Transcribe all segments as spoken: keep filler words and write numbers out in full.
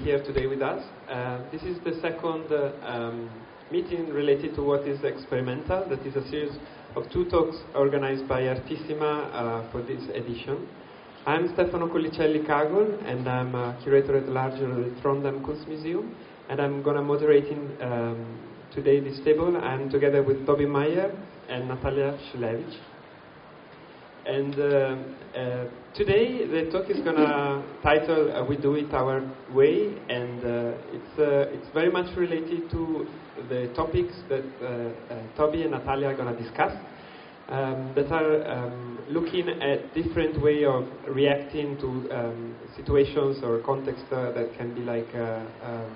here today with us. Uh, this is the second uh, um, meeting related to what is experimental. That is a series of two talks organized by Artissima uh, for this edition. I'm Stefano Collicelli-Cagol, and I'm a curator at large at the Trondheim Kunstmuseum, and I'm going to moderating um, today this table. I'm together with Toby Meyer and Natalia Shulevich. And uh, uh, today the talk is going to title uh, "We Do It Our Way," and uh, it's uh, it's very much related to the topics that uh, uh, Toby and Natalia are going to discuss. Um, that are um, looking at different way of reacting to um, situations or context uh, that can be like uh, um,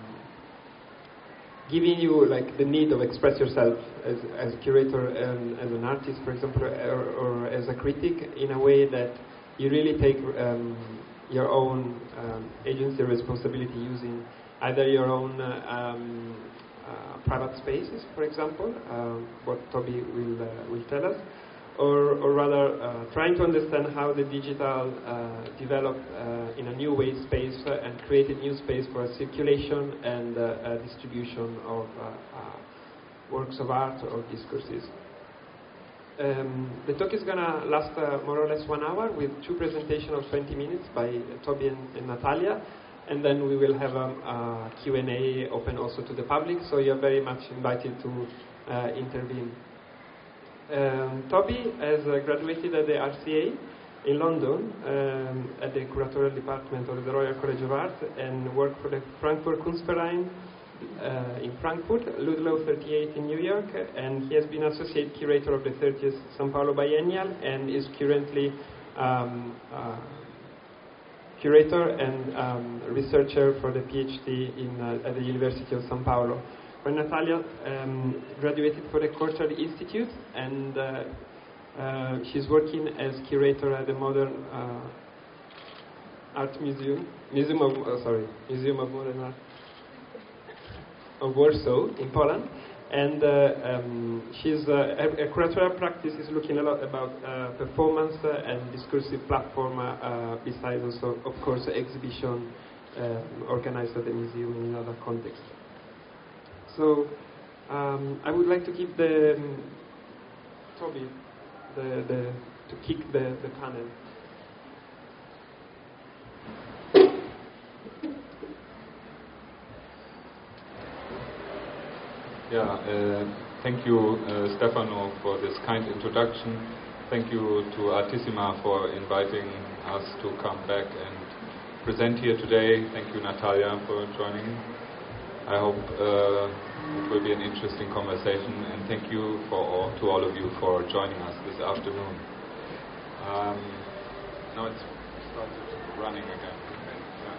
giving you like the need of express yourself as, as a curator and as an artist, for example, or, or as a critic, in a way that you really take um, your own um, agency responsibility using either your own uh, um, uh, private spaces, for example, uh, what Toby will, uh, will tell us, or, or rather uh, trying to understand how the digital uh, developed uh, in a new way space uh, and created new space for circulation and uh, uh, distribution of uh, uh, works of art or discourses. Um, the talk is going to last uh, more or less one hour with two presentations of twenty minutes by uh, Toby and, and Natalia, and then we will have um, a Q and A open also to the public, so you're very much invited to uh, intervene. Um, Toby has uh, graduated at the R C A in London um, at the curatorial department of the Royal College of Art, and worked for the Frankfurt Kunstverein uh, in Frankfurt, Ludlow thirty-eight in New York, and he has been associate curator of the thirtieth São Paulo Biennial and is currently um, uh, curator and um, researcher for the PhD in, uh, at the University of São Paulo. When Natalia um, graduated for the Corchard Institute, and uh, uh, she's working as curator at the Modern uh, Art Museum, Museum of uh, sorry, Museum of Modern Art of Warsaw in Poland, and uh, um, she's uh, a, a curatorial practice is looking a lot about uh, performance uh, and discursive platform, uh, uh, besides also, of course, exhibition uh, organized at the museum in another context. So um, I would like to give the um, Toby the, the to kick the, the panel. Yeah, uh, thank you, uh, Stefano, for this kind introduction. Thank you to Artissima for inviting us to come back and present here today. Thank you, Natalia, for joining. I hope uh, it will be an interesting conversation, and thank you for all, to all of you for joining us this afternoon. Um, now it's started running again. Yeah.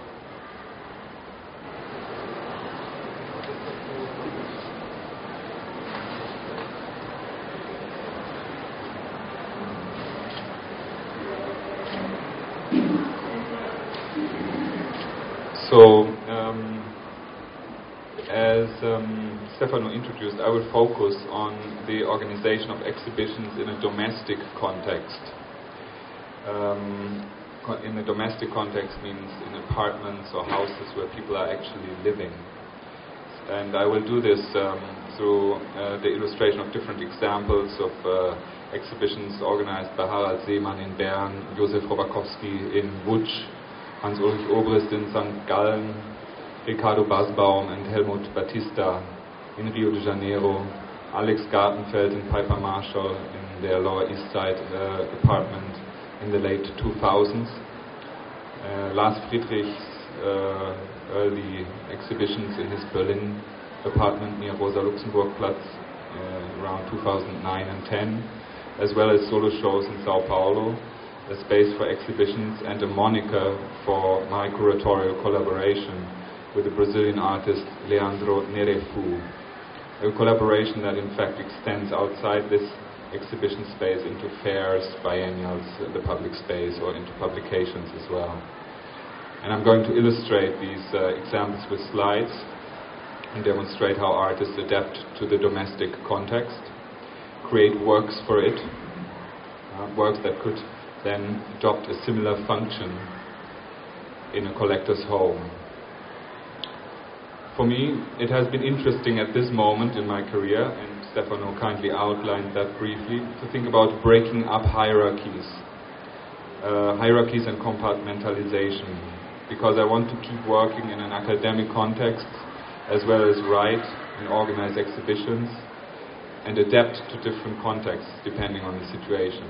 So, um, as um, Stefano introduced, I will focus on the organization of exhibitions in a domestic context. Um, in a domestic context means in apartments or houses where people are actually living. And I will do this um, through uh, the illustration of different examples of uh, exhibitions organized by Harald Seemann in Bern, Josef Robakowski in Łódź, Hans-Ulrich Obrist in Sankt Gallen, Ricardo Basbaum and Helmut Batista in Rio de Janeiro, Alex Gartenfeld and Piper Marshall in their Lower East Side uh, apartment in the late two thousands, uh, Lars Friedrich's uh, early exhibitions in his Berlin apartment near Rosa-Luxemburg-Platz uh, around two thousand nine and ten, as well as solo shows in Sao Paulo, a space for exhibitions and a moniker for my curatorial collaboration with the Brazilian artist Leandro Nerefu, a collaboration that in fact extends outside this exhibition space into fairs, biennials, the public space, or into publications as well. And I'm going to illustrate these uh, examples with slides and demonstrate how artists adapt to the domestic context, create works for it, uh, works that could then adopt a similar function in a collector's home. For me, it has been interesting at this moment in my career, and Stefano kindly outlined that briefly, to think about breaking up hierarchies, uh, hierarchies and compartmentalization, because I want to keep working in an academic context as well as write and organize exhibitions and adapt to different contexts depending on the situation.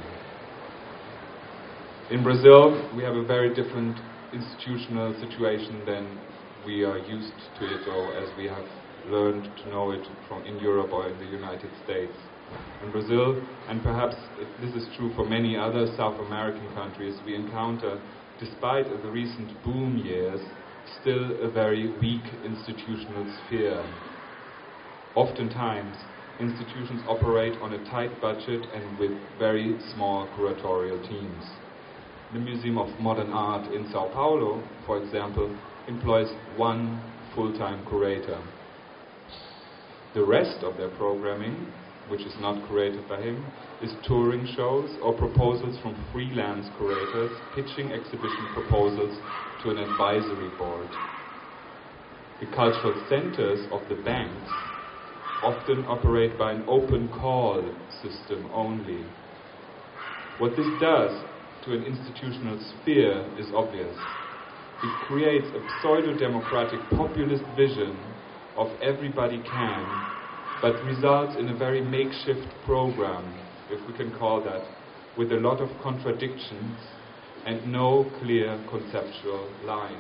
In Brazil, we have a very different institutional situation than we are used to it, or as we have learned to know it from in Europe or in the United States. In Brazil, and perhaps this is true for many other South American countries, we encounter, despite the recent boom years, still a very weak institutional sphere. Oftentimes, institutions operate on a tight budget and with very small curatorial teams. The Museum of Modern Art in Sao Paulo, for example, employs one full-time curator. The rest of their programming, which is not curated by him, is touring shows or proposals from freelance curators pitching exhibition proposals to an advisory board. The cultural centers of the banks often operate by an open call system only. What this does to an institutional sphere is obvious. It creates a pseudo-democratic populist vision of everybody can, but results in a very makeshift program, if we can call that, with a lot of contradictions and no clear conceptual line.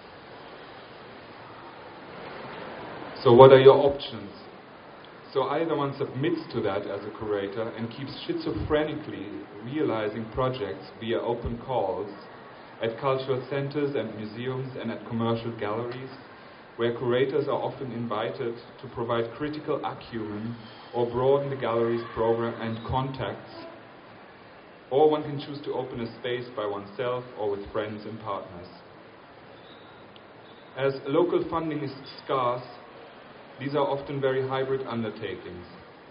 So what are your options? So either one submits to that as a curator and keeps schizophrenically realizing projects via open calls at cultural centers and museums and at commercial galleries, where curators are often invited to provide critical acumen or broaden the gallery's program and contacts, or one can choose to open a space by oneself or with friends and partners. As local funding is scarce, these are often very hybrid undertakings.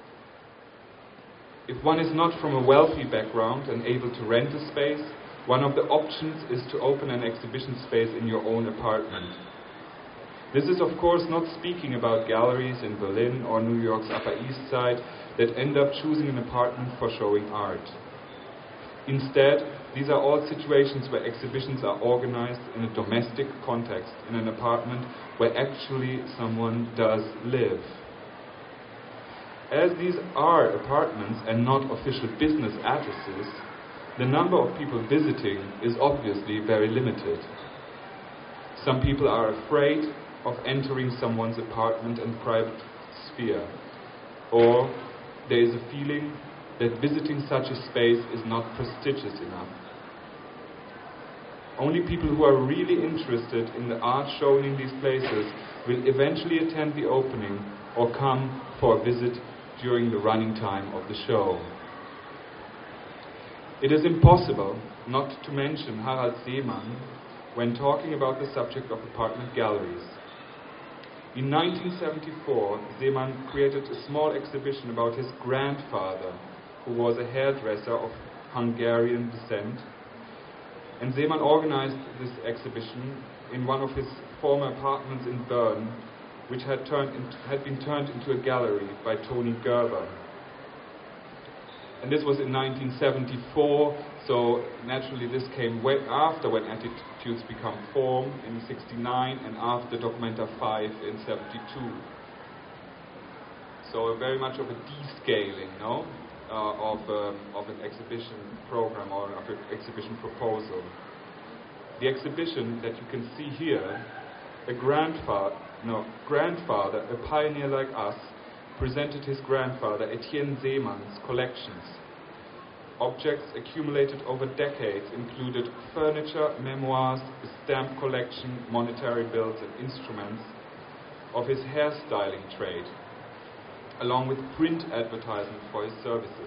If one is not from a wealthy background and able to rent a space, one of the options is to open an exhibition space in your own apartment. This is of course not speaking about galleries in Berlin or New York's Upper East Side that end up choosing an apartment for showing art. Instead, these are all situations where exhibitions are organized in a domestic context, in an apartment where actually someone does live. As these are apartments and not official business addresses, the number of people visiting is obviously very limited. Some people are afraid of entering someone's apartment and private sphere, or there is a feeling that visiting such a space is not prestigious enough. Only people who are really interested in the art shown in these places will eventually attend the opening or come for a visit during the running time of the show. It is impossible not to mention Harald Seemann when talking about the subject of apartment galleries. In nineteen seventy-four, Seemann created a small exhibition about his grandfather, who was a hairdresser of Hungarian descent. And Seemann organized this exhibition in one of his former apartments in Bern, which had, turned into, had been turned into a gallery by Toni Gerber. And this was in nineteen seventy-four, so naturally this came way after When Attitudes Become Form in sixty-nine and after Documenta five in seventy-two. So very much of a descaling, no? Uh, of, um, of an exhibition program or of an exhibition proposal. The exhibition that you can see here, a grandfather, no, grandfather, a pioneer like us, presented his grandfather, Etienne Seemann's collections. Objects accumulated over decades included furniture, memoirs, a stamp collection, monetary bills and instruments of his hairstyling trade, along with print advertisement for his services.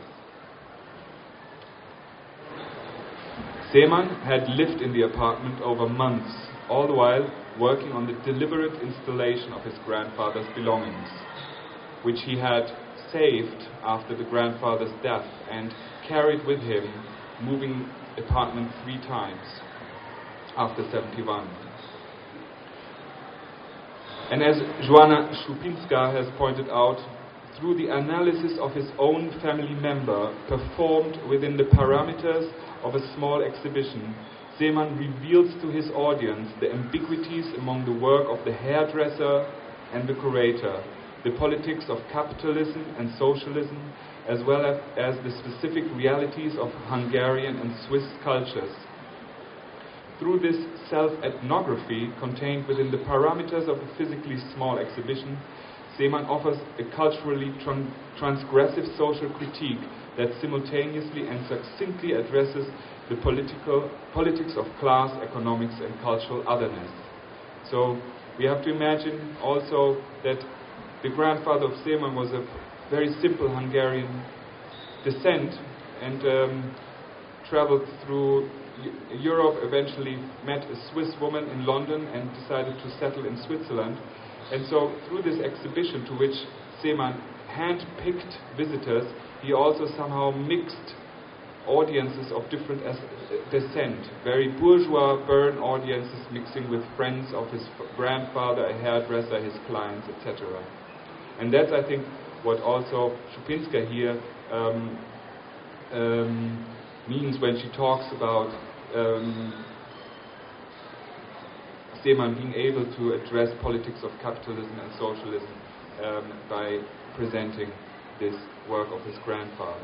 Seemann had lived in the apartment over months, all the while working on the deliberate installation of his grandfather's belongings, which he had saved after the grandfather's death and carried with him, moving apartment three times after seventy-one. And as Joanna Szupinska has pointed out, through the analysis of his own family member performed within the parameters of a small exhibition, Seemann reveals to his audience the ambiguities among the work of the hairdresser and the curator, the politics of capitalism and socialism, as well as, as the specific realities of Hungarian and Swiss cultures. Through this self-ethnography contained within the parameters of a physically small exhibition, Seemann offers a culturally tran- transgressive social critique that simultaneously and succinctly addresses the political politics of class, economics and cultural otherness. So we have to imagine also that the grandfather of Seemann was a very simple Hungarian descent and um, traveled through Europe, eventually met a Swiss woman in London and decided to settle in Switzerland. And so through this exhibition, to which Seemann hand-picked visitors, he also somehow mixed audiences of different as- descent, very bourgeois Bern audiences mixing with friends of his f- grandfather, a hairdresser, his clients, et cetera. And that's, I think, what also Szupinska here um, um, means when she talks about um, Seemann being able to address politics of capitalism and socialism um, by presenting this work of his grandfather.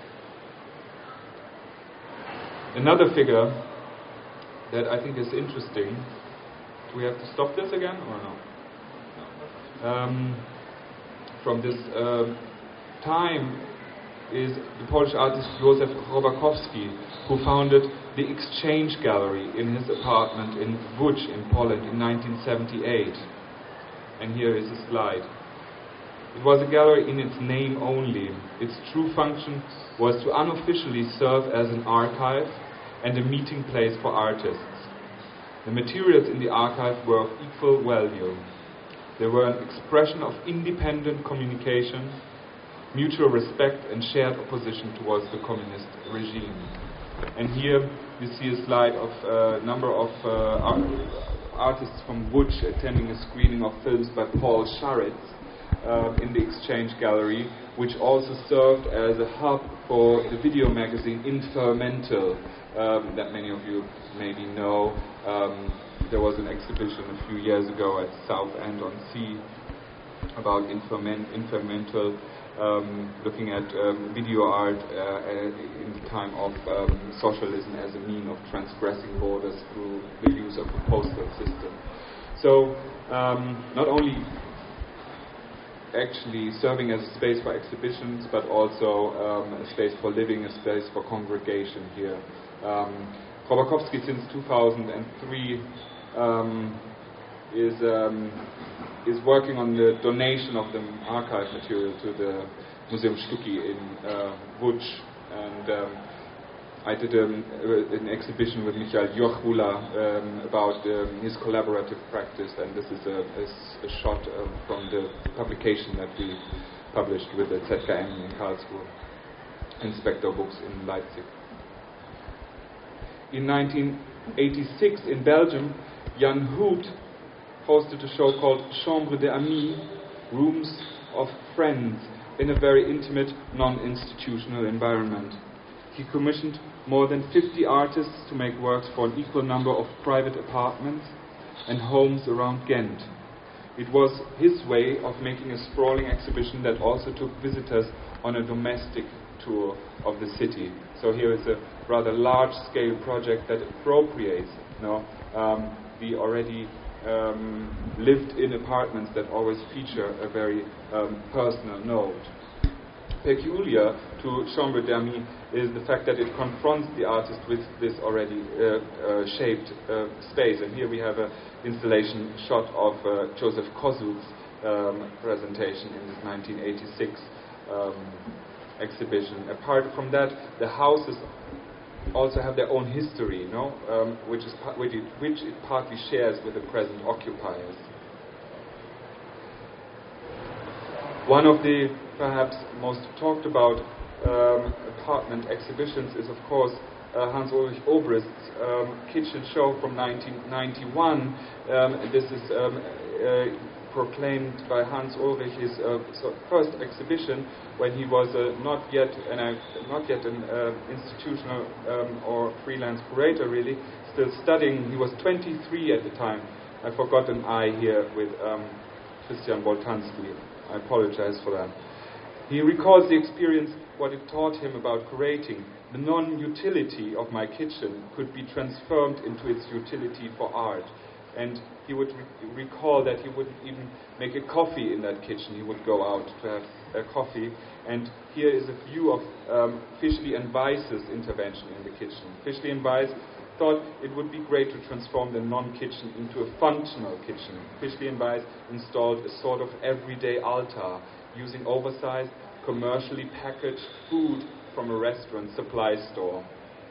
Another figure that I think is interesting, do we have to stop this again or no? No. Um, from this um, time is the Polish artist Józef Chrobakowski, who founded the Exchange Gallery in his apartment in Łódź in Poland in nineteen seventy-eight. And here is a slide. It was a gallery in its name only. Its true function was to unofficially serve as an archive and a meeting place for artists. The materials in the archive were of equal value. They were an expression of independent communication, mutual respect and shared opposition towards the communist regime. And here you see a slide of a uh, number of uh, art- artists from Łódź attending a screening of films by Paul Szaritz uh, in the Exchange Gallery, which also served as a hub for the video magazine Infermental um, that many of you maybe know. Um, there was an exhibition a few years ago at Southend on Sea about Inferment- Infermental. Um, looking at um, video art uh, in the time of um, socialism as a mean of transgressing borders through the use of a postal system. So um, not only actually serving as a space for exhibitions, but also um, a space for living, a space for congregation here. Um, Chrobakowski since two thousand three um, is um, is working on the donation of the archive material to the Museum Sztuki in uh, Łódź, and um, I did um, an exhibition with Michael Jochula um, about um, his collaborative practice, and this is a, a, a shot um, from the publication that we published with the Z K M in Karlsruhe, Inspector Books in Leipzig. In nineteen eighty-six in Belgium, Jan Hoot hosted a show called Chambre d'Amis, Rooms of Friends, in a very intimate, non-institutional environment. He commissioned more than fifty artists to make works for an equal number of private apartments and homes around Ghent. It was his way of making a sprawling exhibition that also took visitors on a domestic tour of the city. So here is a rather large-scale project that appropriates, you know, um, the already Um, lived-in apartments that always feature a very um, personal note. Peculiar to Chambre d'Amis is the fact that it confronts the artist with this already uh, uh, shaped uh, space. And here we have an installation shot of uh, Joseph Kosuth's um, presentation in this nineteen eighty-six um, exhibition. Apart from that, the houses also have their own history, you know, um, which is pa- which, it, which it partly shares with the present occupiers. One of the perhaps most talked about um, apartment exhibitions is, of course, uh, Hans Ulrich Obrist's um, kitchen show from nineteen ninety-one. Um, this is um, uh, proclaimed by Hans Ulrich his uh, so first exhibition when he was uh, not yet an uh, not yet an uh, institutional um, or freelance curator, really still studying. He was twenty-three at the time. I forgot an I here with um, Christian Boltanski. I apologize for that. He recalls the experience, what it taught him about curating. The non-utility of my kitchen could be transformed into its utility for art. And he would re- recall that he wouldn't even make a coffee in that kitchen. He would go out to have a coffee. And here is a view of um, Fischli and Weiss's intervention in the kitchen. Fischli and Weiss thought it would be great to transform the non-kitchen into a functional kitchen. Fischli and Weiss installed a sort of everyday altar using oversized, commercially packaged food from a restaurant supply store.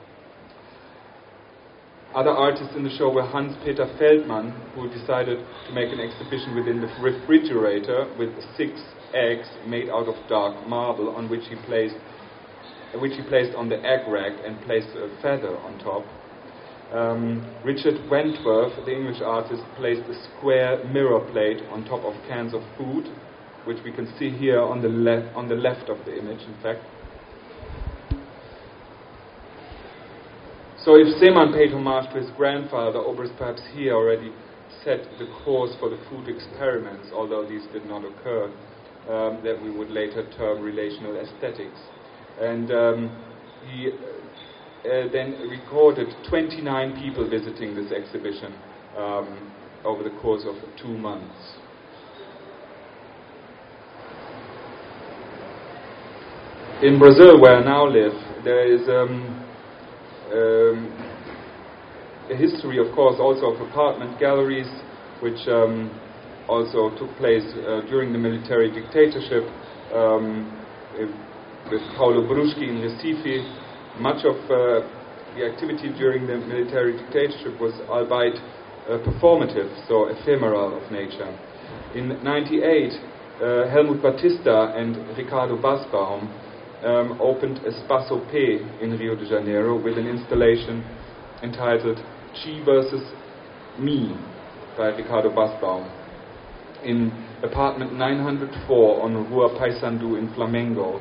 Other artists in the show were Hans-Peter Feldmann, who decided to make an exhibition within the refrigerator with six eggs made out of dark marble, on which he placed, which he placed on the egg rack and placed a feather on top. Um, Richard Wentworth, the English artist, placed a square mirror plate on top of cans of food, which we can see here on the left on the left of the image, in fact. So if Seemann paid homage to his grandfather, Obrist perhaps here already set the course for the food experiments, although these did not occur, um, that we would later term relational aesthetics. And um, he uh, then recorded twenty-nine people visiting this exhibition um, over the course of two months. In Brazil, where I now live, there is um, um, a history, of course, also of apartment galleries, which um, also took place uh, during the military dictatorship um, with Paulo Bruschi in Recife. Much of uh, the activity during the military dictatorship was, albeit uh, performative, so ephemeral of nature. In ninety-eight, uh, Helmut Batista and Ricardo Basbaum Um, opened Espaço P in Rio de Janeiro with an installation entitled Chi versus Me by Ricardo Basbaum in apartment nine hundred four on Rua Paysandu in Flamengo,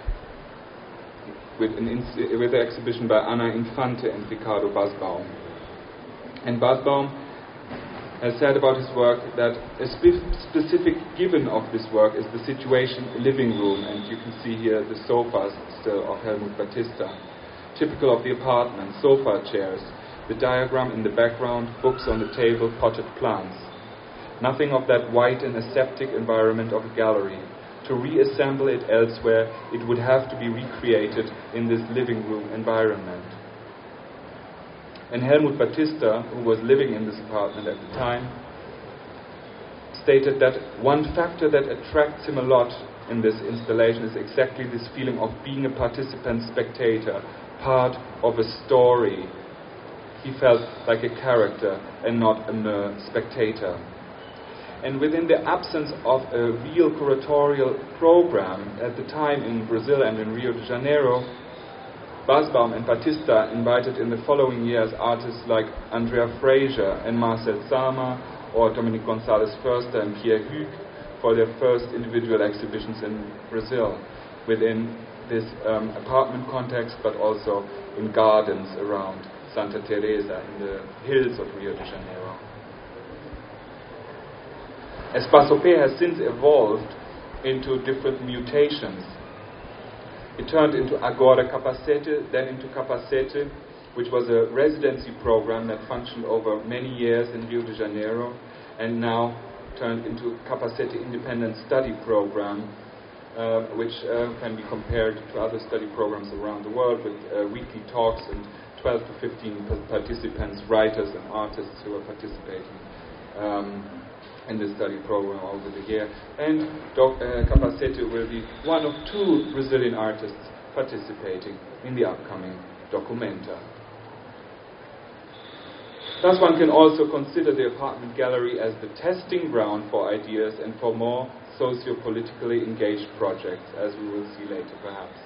with an ins- with an exhibition by Ana Infante and Ricardo Basbaum. And Basbaum has said about his work that a spe- specific given of this work is the situation living room, and you can see here the sofas still of Helmut Batista, typical of the apartment, sofa chairs, the diagram in the background, books on the table, potted plants. Nothing of that white and aseptic environment of a gallery. To reassemble it elsewhere, it would have to be recreated in this living room environment. And Helmut Batista, who was living in this apartment at the time, stated that one factor that attracts him a lot in this installation is exactly this feeling of being a participant spectator, part of a story. He felt like a character and not a mere spectator. And within the absence of a real curatorial program at the time in Brazil and in Rio de Janeiro, Basbaum and Batista invited in the following years artists like Andrea Fraser and Marcel Sama, or Dominique Gonzalez Förster and Pierre Hugues, for their first individual exhibitions in Brazil, within this um, apartment context, but also in gardens around Santa Teresa in the hills of Rio de Janeiro. Espaço P has since evolved into different mutations. It turned into Agora Capacete, then into Capacete, which was a residency program that functioned over many years in Rio de Janeiro, and now turned into Capacete Independent Study Program, uh, which uh, can be compared to other study programs around the world with uh, weekly talks and twelve to fifteen participants, writers and artists who are participating um, in this study program over the year. And Doc, uh, Capacete will be one of two Brazilian artists participating in the upcoming Documenta. Thus one can also consider the apartment gallery as the testing ground for ideas and for more socio-politically engaged projects, as we will see later perhaps.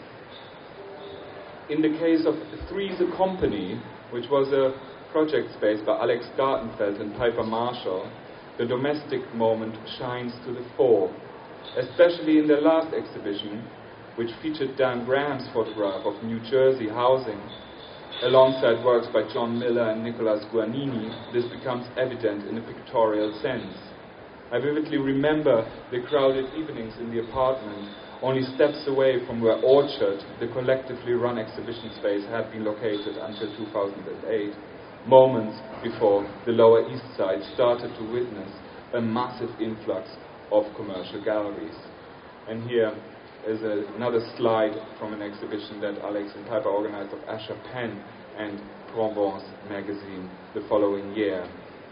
In the case of Three's a Company, which was a project space by Alex Gartenfeld and Piper Marshall, the domestic moment shines to the fore, especially in their last exhibition, which featured Dan Graham's photograph of New Jersey housing. Alongside works by John Miller and Nicolas Guagnini, this becomes evident in a pictorial sense. I vividly remember the crowded evenings in the apartment, only steps away from where Orchard, the collectively run exhibition space, had been located until two thousand eight, moments before the Lower East Side started to witness a massive influx of commercial galleries. And here is a, another slide from an exhibition that Alex and Piper organized of Asher Penn and Provence magazine the following year.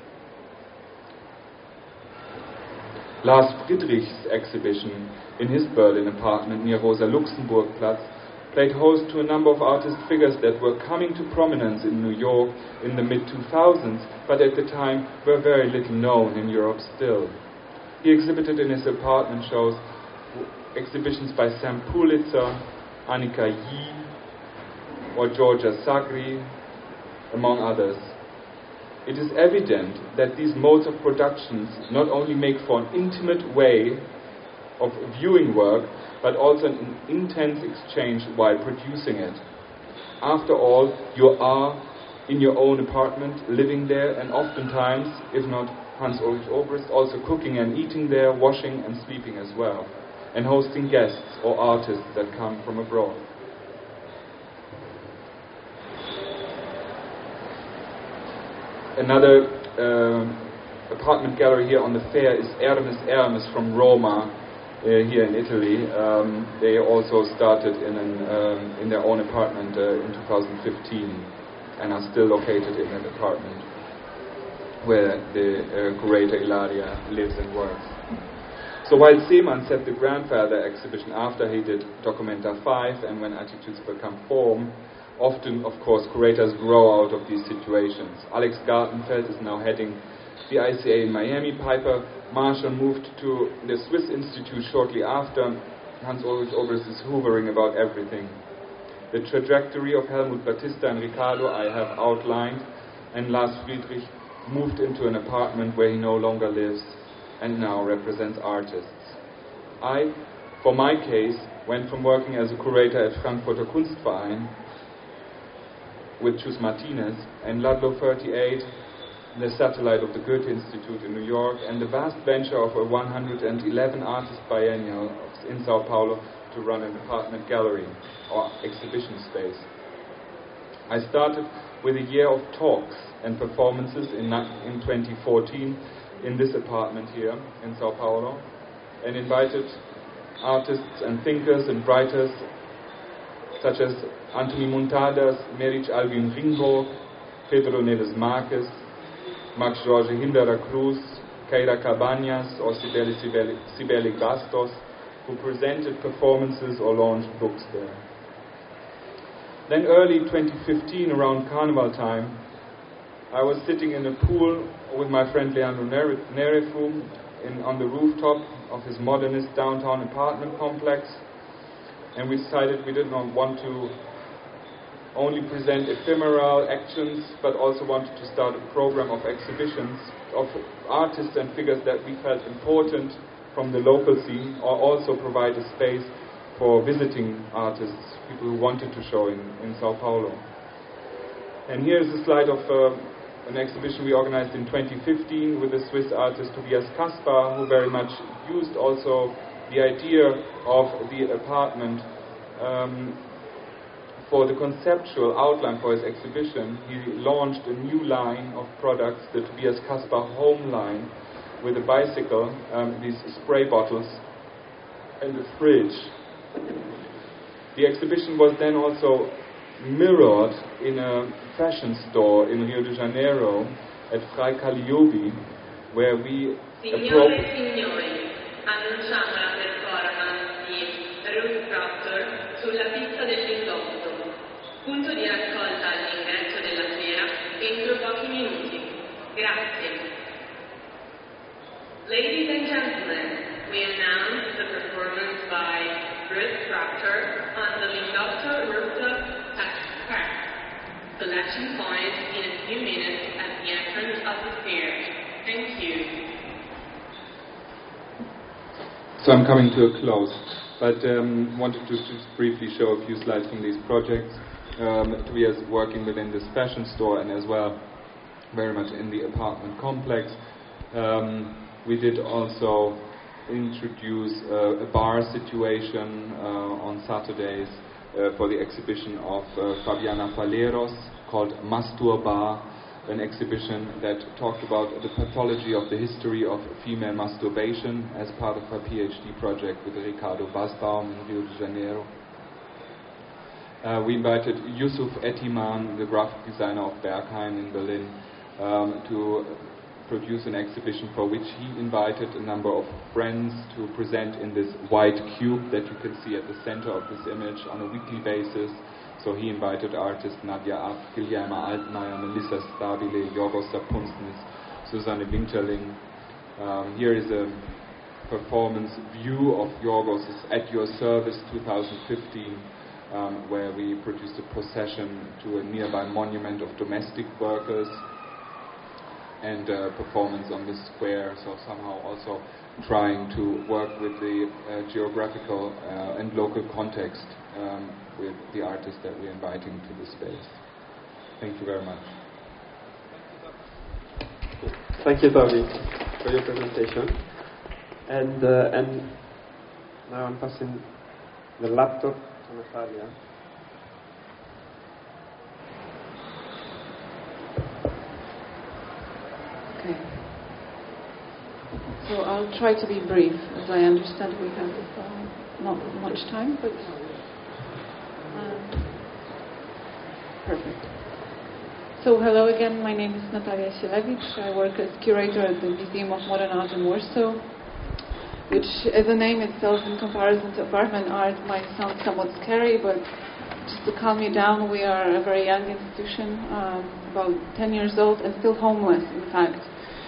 Lars Friedrich's exhibition in his Berlin apartment near Rosa-Luxemburg-Platz played host to a number of artist figures that were coming to prominence in New York in the mid two thousands, but at the time were very little known in Europe still. He exhibited in his apartment shows exhibitions by Sam Pulitzer, Annika Yee, or Georgia Sagri, among others. It is evident that these modes of productions not only make for an intimate way of viewing work, but also an intense exchange while producing it. After all, you are in your own apartment, living there, and oftentimes, if not Hans-Ulrich Obrist, also cooking and eating there, washing and sleeping as well, and hosting guests or artists that come from abroad. Another uh, apartment gallery here on the fair is Hermes Hermes from Roma, uh, here in Italy. Um, they also started in, an, um, in their own apartment uh, in two thousand fifteen and are still located in that apartment where the uh, curator Ilaria lives and works. So while Seemann set the grandfather exhibition after he did Documenta five and When Attitudes Become Form, often, of course, curators grow out of these situations. Alex Gartenfeld is now heading the I C A in Miami. Piper Marshall moved to the Swiss Institute shortly after. Hans-Ulrich Obrist is hoovering about everything. The trajectory of Helmut Batista and Ricardo I have outlined, and Lars Friedrich moved into an apartment where he no longer lives and now represents artists. I, for my case, went from working as a curator at Frankfurter Kunstverein with Chus Martinez and Ludlow thirty-eight, the satellite of the Goethe Institute in New York, and the vast venture of a one hundred eleven artist biennial in Sao Paulo to run an apartment gallery or exhibition space. I started with a year of talks and performances in, in twenty fourteen in this apartment here in Sao Paulo, and invited artists and thinkers and writers such as Anthony Muntadas, Meric Alvin Ringhof, Pedro Neves Marques, Max Jorge Hindera Cruz, Keira Cabañas, or Cibele Cibele Bastos, who presented performances or launched books there. Then early twenty fifteen, around Carnival time, I was sitting in a pool with my friend Leandro Nerefu in, on the rooftop of his modernist downtown apartment complex, and we decided we did not want to only present ephemeral actions, but also wanted to start a program of exhibitions of artists and figures that we felt important from the local scene, or also provide a space for visiting artists, people who wanted to show in, in Sao Paulo. And here's a slide of uh, an exhibition we organized in twenty fifteen with the Swiss artist Tobias Kaspar, who very much used also the idea of the apartment um, for the conceptual outline for his exhibition. He launched a new line of products, the Tobias Kaspar Home line, with a bicycle, um, these spray bottles, and a fridge. The exhibition was then also mirrored in a fashion store in Rio de Janeiro at Frei Calliope, where we Signore e signori, annunciamo la performance di Ruth Proctor sulla pista del Lingotto, punto di raccolta all'ingresso della fiera entro pochi minuti. Grazie. Ladies and gentlemen, we announce the performance by Ruth Proctor on the Lingotto rooftop track. Selection point in a few minutes at the entrance of the fair. Thank you. So I'm coming to a close, but um, wanted to just briefly show a few slides from these projects. Um, Tobias working within this fashion store and as well very much in the apartment complex. Um, we did also introduce uh, a bar situation uh, on Saturdays uh, for the exhibition of uh, Fabiana Faleros called Mastur Bar, an exhibition that talked about the pathology of the history of female masturbation as part of her PhD project with Ricardo Basbaum in Rio de Janeiro. Uh, we invited Yusuf Etiman, the graphic designer of Berghain in Berlin, um, to produce an exhibition for which he invited a number of friends to present in this white cube that you can see at the center of this image on a weekly basis. So he invited artists Nadia Aff, Guillerma Altmaier, Melissa Stabile, Yorgos Sapunsnis, Susanne Winterling. Um, here is a performance view of Yorgos' At Your Service twenty fifteen, um, where we produced a procession to a nearby monument of domestic workers and a performance on this square, so somehow also trying to work with the uh, geographical uh, and local context um, with the artists that we're inviting to the space. Thank you very much. Thank you, Toby, for your presentation. And uh, and now I'm passing the laptop to Natalia. Okay. So I'll try to be brief, as I understand we have uh, not much time, but um, perfect. So hello again, my name is Natalia Silevich. I work as curator at the Museum of Modern Art in Warsaw, which as a name itself in comparison to apartment art might sound somewhat scary, but just to calm you down, we are a very young institution, um, about ten years old and still homeless, in fact.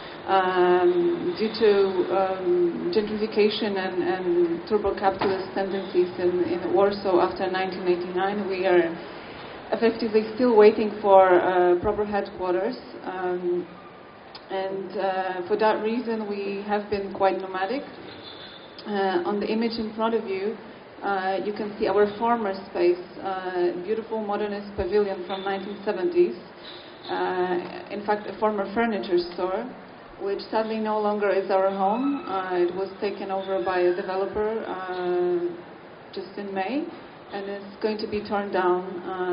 Um, due to um, gentrification and, and turbo-capitalist tendencies in, in Warsaw after nineteen eighty-nine, we are effectively still waiting for uh, proper headquarters. Um, and uh, for that reason, we have been quite nomadic. Uh, on the image in front of you, uh, you can see our former space, uh, beautiful modernist pavilion from nineteen seventies. Uh, in fact, a former furniture store, which sadly no longer is our home. Uh, it was taken over by a developer uh, just in May, and it's going to be torn down,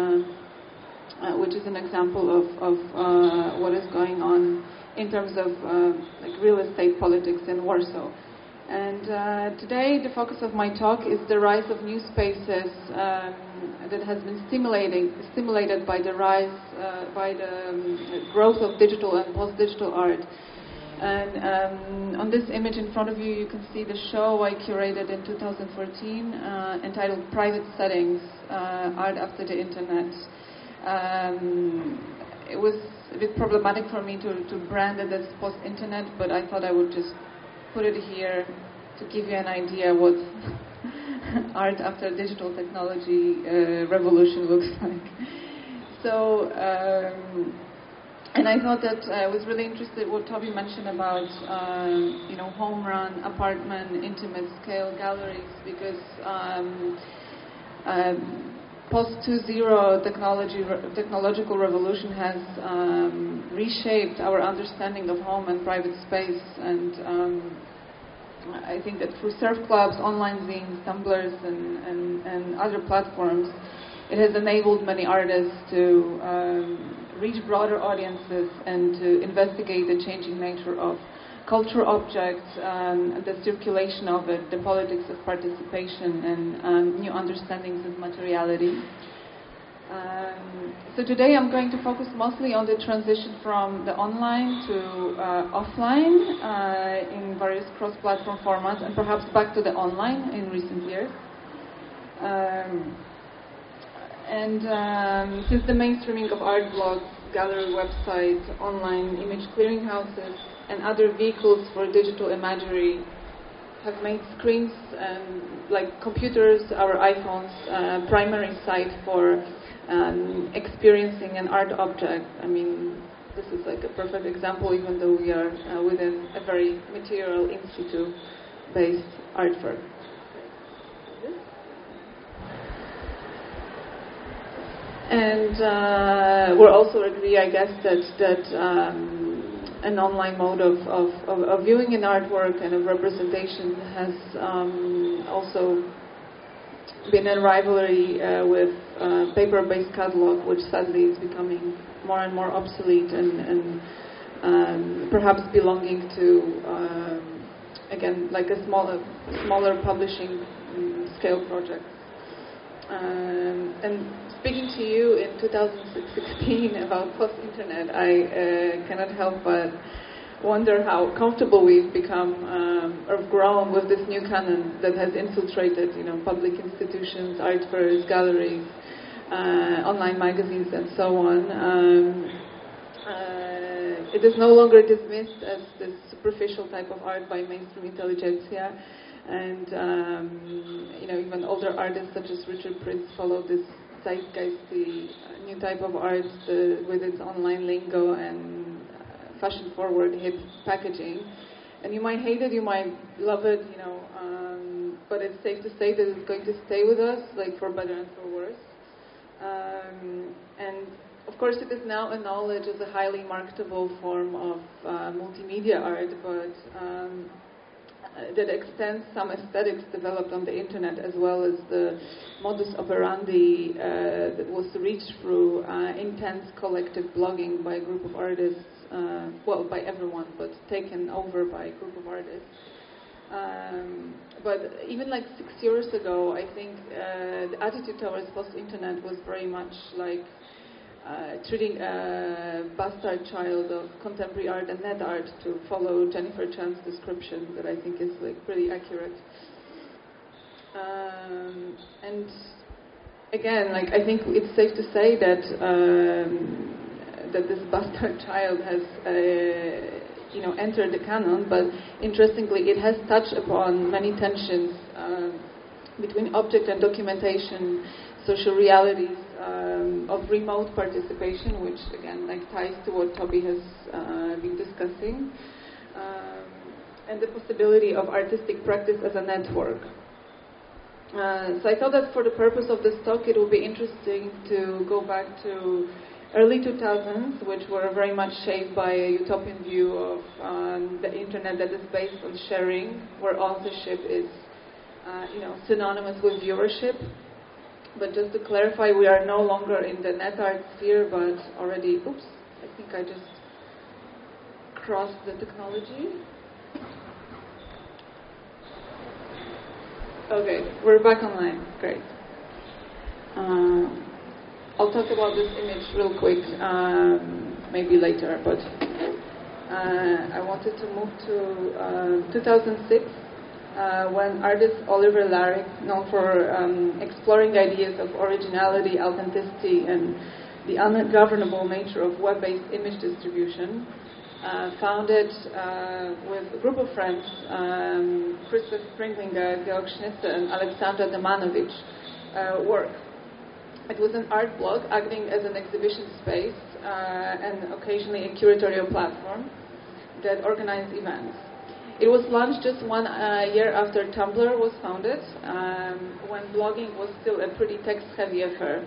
uh, uh, which is an example of, of uh, what is going on in terms of uh, like real estate politics in Warsaw. And uh, today the focus of my talk is the rise of new spaces um, that has been stimulating, stimulated by the rise, uh, by the um, growth of digital and post-digital art. And um, on this image in front of you, you can see the show I curated in two thousand fourteen uh, entitled Private Settings, uh, Art After the Internet. Um, it was a bit problematic for me to, to brand it as post-internet, but I thought I would just put it here to give you an idea what art after digital technology uh, revolution looks like. So, um, and I thought that I was really interested what Toby mentioned about, um, you know, home run, apartment, intimate scale galleries, because um, um, post two point oh technology, technological revolution has um, reshaped our understanding of home and private space, and um, I think that through surf clubs, online zines, tumblers, and, and, and other platforms, it has enabled many artists to um, reach broader audiences and to investigate the changing nature of cultural objects, um, the circulation of it, the politics of participation, and um, new understandings of materiality. Um, so today I'm going to focus mostly on the transition from the online to uh, offline uh, in various cross-platform formats, and perhaps back to the online in recent years. Um, and um, since the mainstreaming of art blogs, gallery websites, online image clearinghouses, and other vehicles for digital imagery have made screens and like computers, our iPhones, uh, primary site for um, experiencing an art object. I mean, this is like a perfect example, even though we are uh, within a very material institute text-based art fair. And uh, we'll also agree, I guess, that that um, an online mode of, of, of, of viewing an artwork and of representation has um, also been in rivalry uh, with uh, paper-based catalog, which sadly is becoming more and more obsolete and, and um, perhaps belonging to, um, again, like a smaller, smaller publishing um, scale project. Um, and speaking to you in two thousand sixteen about post-internet, I uh, cannot help but wonder how comfortable we've become um, or grown with this new canon that has infiltrated, you know, public institutions, art fairs, galleries, uh, online magazines, and so on. Um, uh, it is no longer dismissed as this superficial type of art by mainstream intelligentsia. And, um, you know, even older artists such as Richard Prince follow this zeitgeisty uh, new type of art the, with its online lingo and uh, fashion-forward hip packaging. And you might hate it, you might love it, you know, um, but it's safe to say that it's going to stay with us, like for better and for worse. Um, and, of course, it is now acknowledged as a highly marketable form of uh, multimedia art, but um, that extends some aesthetics developed on the internet, as well as the modus operandi uh, that was reached through uh, intense collective blogging by a group of artists, uh, well, by everyone, but taken over by a group of artists. Um, but even like six years ago, I think uh, the attitude towards post-internet was very much like Uh, treating a bastard child of contemporary art and net art, to follow Jennifer Chan's description that I think is like pretty accurate. Um, and again, like I think it's safe to say that um, that this bastard child has uh, you know entered the canon, but interestingly, it has touched upon many tensions uh, between object and documentation, social realities um, of remote participation, which again like ties to what Toby has uh, been discussing, um, and the possibility of artistic practice as a network. Uh, so I thought that for the purpose of this talk, it would be interesting to go back to early two thousands, which were very much shaped by a utopian view of um, the internet that is based on sharing, where authorship is uh, you know synonymous with viewership. But just to clarify, we are no longer in the net art sphere, but already, oops, I think I just crossed the technology. Okay, we're back online, great. Uh, I'll talk about this image real quick, um, maybe later, but uh, I wanted to move to uh, two thousand six. Uh, when artist Oliver Larrick, known for um, exploring the ideas of originality, authenticity, and the ungovernable nature of web-based image distribution, uh, founded uh, with a group of friends, um, Christoph Springlinger, Georg Schnitzer, and Alexandra Demanovich, uh, work. It was an art blog acting as an exhibition space uh, and occasionally a curatorial platform that organized events. It was launched just one uh, year after Tumblr was founded, um, when blogging was still a pretty text-heavy affair.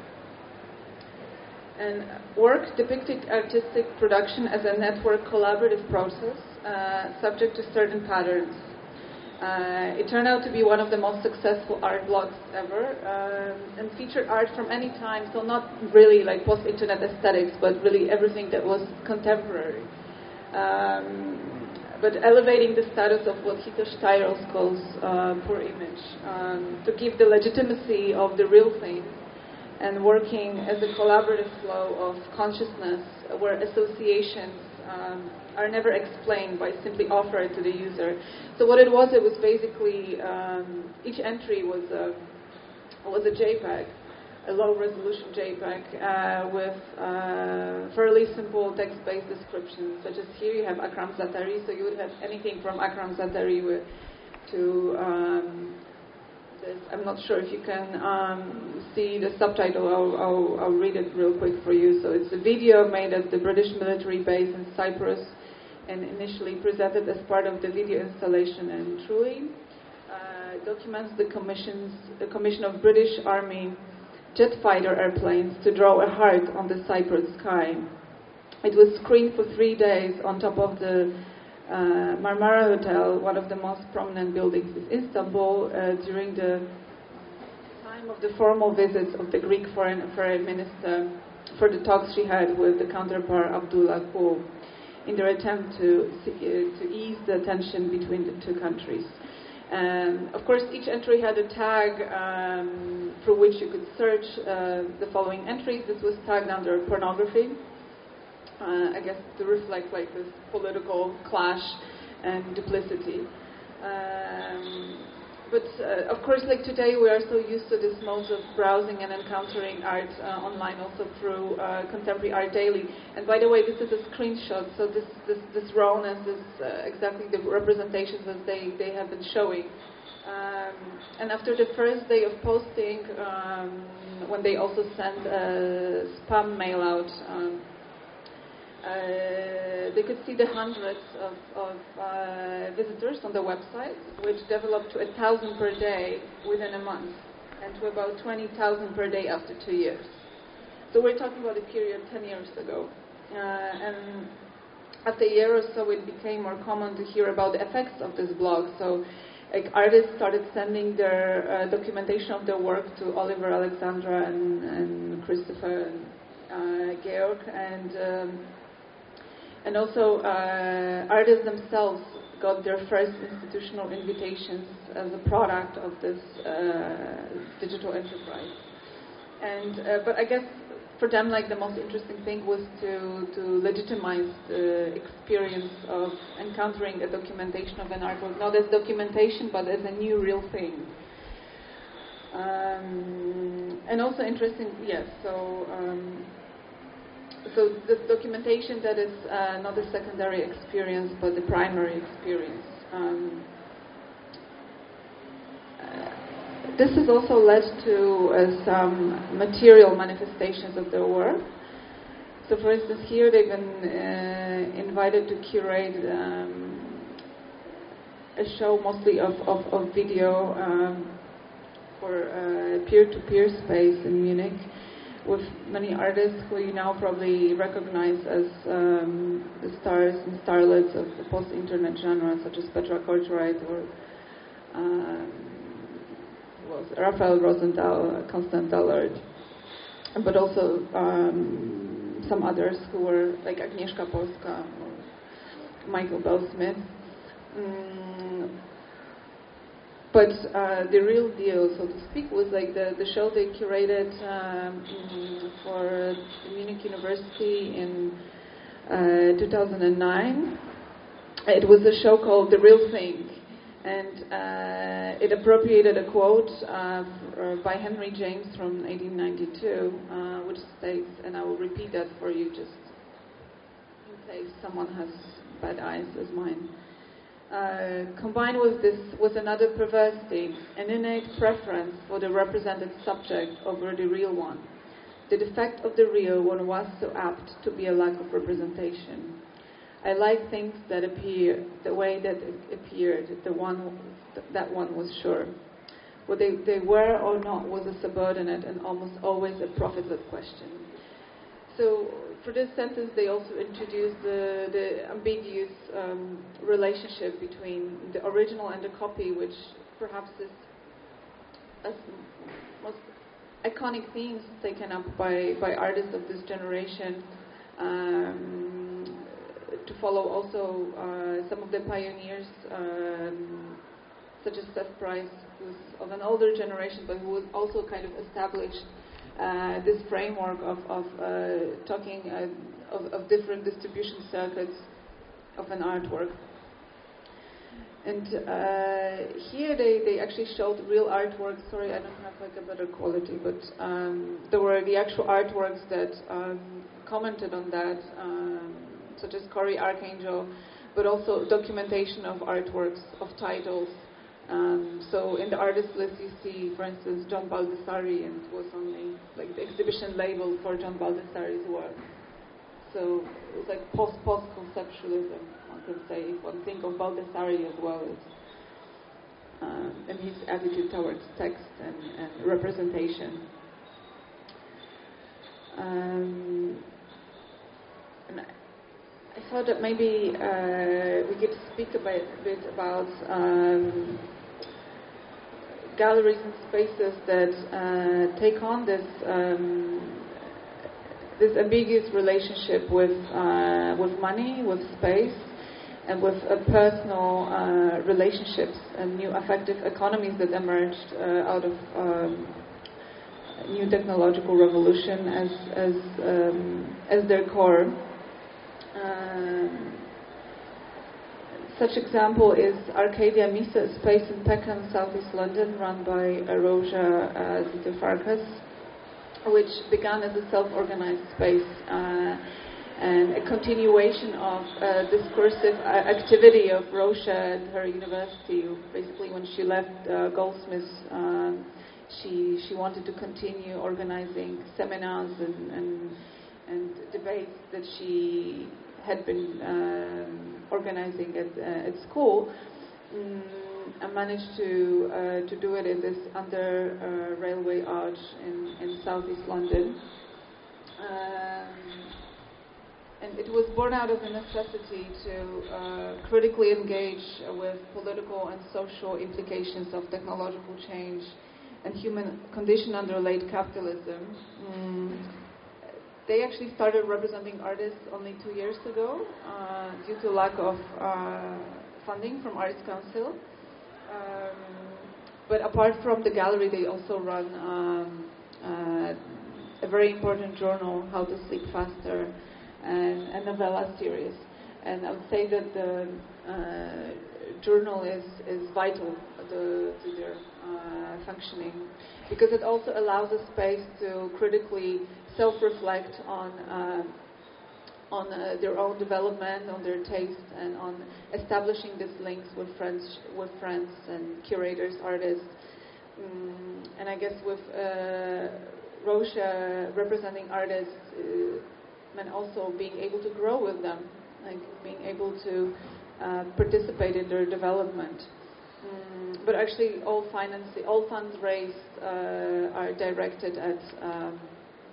And work depicted artistic production as a network collaborative process, uh, subject to certain patterns. Uh, it turned out to be one of the most successful art blogs ever, um, and featured art from any time, so not really like post-internet aesthetics, but really everything that was contemporary. Um, but elevating the status of what Hito Steyerls calls uh, poor image, um, to give the legitimacy of the real thing, and working as a collaborative flow of consciousness where associations um, are never explained but simply offered to the user. So what it was, it was basically, um, each entry was a, was a JPEG, a low-resolution JPEG uh, with uh, fairly simple text-based descriptions, such as here you have Akram Zaatari, so you would have anything from Akram Zaatari with, to um, this. I'm not sure if you can um, see the subtitle. I'll, I'll, I'll read it real quick for you. So it's a video made at the British military base in Cyprus and initially presented as part of the video installation in Trulli, uh, documents the, commissions, the commission of British Army jet fighter airplanes to draw a heart on the Cyprus sky. It was screened for three days on top of the uh, Marmara Hotel, one of the most prominent buildings in Istanbul, uh, during the time of the formal visits of the Greek Foreign Affairs Minister for the talks she had with the counterpart Abdullah Gül in their attempt to, uh, to ease the tension between the two countries. Um, of course, each entry had a tag um, for which you could search uh, the following entries. This was tagged under pornography, uh, I guess to reflect like this political clash and duplicity. Um, but uh, of course, like today, we are so used to this mode of browsing and encountering art uh, online, also through uh, Contemporary Art Daily. And by the way, this is a screenshot, so this this, this rawness is uh, exactly the representations as they, they have been showing. Um, and after the first day of posting, um, when they also sent a spam mail out, um, Uh, they could see the hundreds of, of uh, visitors on the website, which developed to a thousand per day within a month, and to about twenty thousand per day after two years. So we're talking about a period ten years ago. Uh, and after a year or so, it became more common to hear about the effects of this blog. So like, artists started sending their uh, documentation of their work to Oliver, Alexandra, and, and Christopher, and uh, Georg, and um, And also, uh, artists themselves got their first institutional invitations as a product of this uh, digital enterprise. And uh, but I guess for them, like the most interesting thing was to to legitimize the experience of encountering a documentation of an artwork, not as documentation, but as a new real thing. Um, and also interesting, yes. So. Um, So this documentation that is uh, not a secondary experience, but the primary experience. Um, uh, this has also led to uh, some material manifestations of their work. So for instance, here they've been uh, invited to curate um, a show mostly of, of, of video um, for uh, peer-to-peer space in Munich, with many artists who you now probably recognize as um, the stars and starlets of the post-internet genre, such as Petra Kortwright or um, well, Raphael Rosendahl, Constant Dullard, but also um, some others who were like Agnieszka Polska or Michael Bell-Smith. Mm, But uh, the real deal, so to speak, was like the, the show they curated um, for the Munich University in uh, two thousand nine. It was a show called The Real Thing, and uh, it appropriated a quote uh, by Henry James from eighteen ninety-two, uh, which states, and I will repeat that for you just in case someone has bad eyes as mine. Uh, combined with this was another perversity, an innate preference for the represented subject over the real one. The defect of the real one was so apt to be a lack of representation. I like things that appear the way that it appeared, the one th- that one was sure. What they, they were or not was a subordinate and almost always a profitless question. So for this sentence, they also introduced the, the ambiguous um, relationship between the original and the copy, which perhaps is as most iconic themes taken up by, by artists of this generation, um, to follow also uh, some of the pioneers, um, such as Seth Price, who's of an older generation, but who was also kind of established Uh, this framework of, of uh, talking uh, of, of different distribution circuits of an artwork. And uh, here they, they actually showed real artworks. Sorry, I don't have like a better quality, but um, there were the actual artworks that um, commented on that, um, such as Cory Archangel, but also documentation of artworks, of titles. Um, so in the artist list you see, for instance, John Baldessari, and it was only like the exhibition label for John Baldessari's work. So it was like post-post conceptualism on one can say, if one think of Baldessari as well as uh, and his attitude towards text and, and representation. Um, and I, I thought that maybe uh, we could speak a bit, a bit about um, galleries and spaces that uh, take on this um, this ambiguous relationship with uh, with money, with space, and with uh, personal uh, relationships and new affective economies that emerged uh, out of um, new technological revolution as as um, as their core. Um, such example is Arcadia Misa, a space in Peckham, southeast London, run by uh, Roja uh, Zitofarkas, which began as a self-organized space uh, and a continuation of uh, discursive uh, activity of Roja at her university. Basically, when she left uh, Goldsmiths, uh, she she wanted to continue organizing seminars and and, and debates that she had been um, organizing at uh, at school. Um, I managed to uh, to do it in this under uh, railway arch in, in southeast London, um, and it was born out of the necessity to uh, critically engage with political and social implications of technological change and human condition under late capitalism. Um, They actually started representing artists only two years ago uh, due to lack of uh, funding from Arts Council. Um, but apart from the gallery, they also run um, uh, a very important journal, How to Sleep Faster, and a novella series. And I would say that the uh, journal is, is vital to, to their uh, functioning, because it also allows a space to critically self-reflect on uh, on uh, their own development, on their taste, and on establishing these links with friends, with friends and curators, artists. Um, and I guess with uh, Roja representing artists, uh, and also being able to grow with them, like being able to uh, participate in their development. Um, but actually, all finance, all funds raised uh, are directed at um,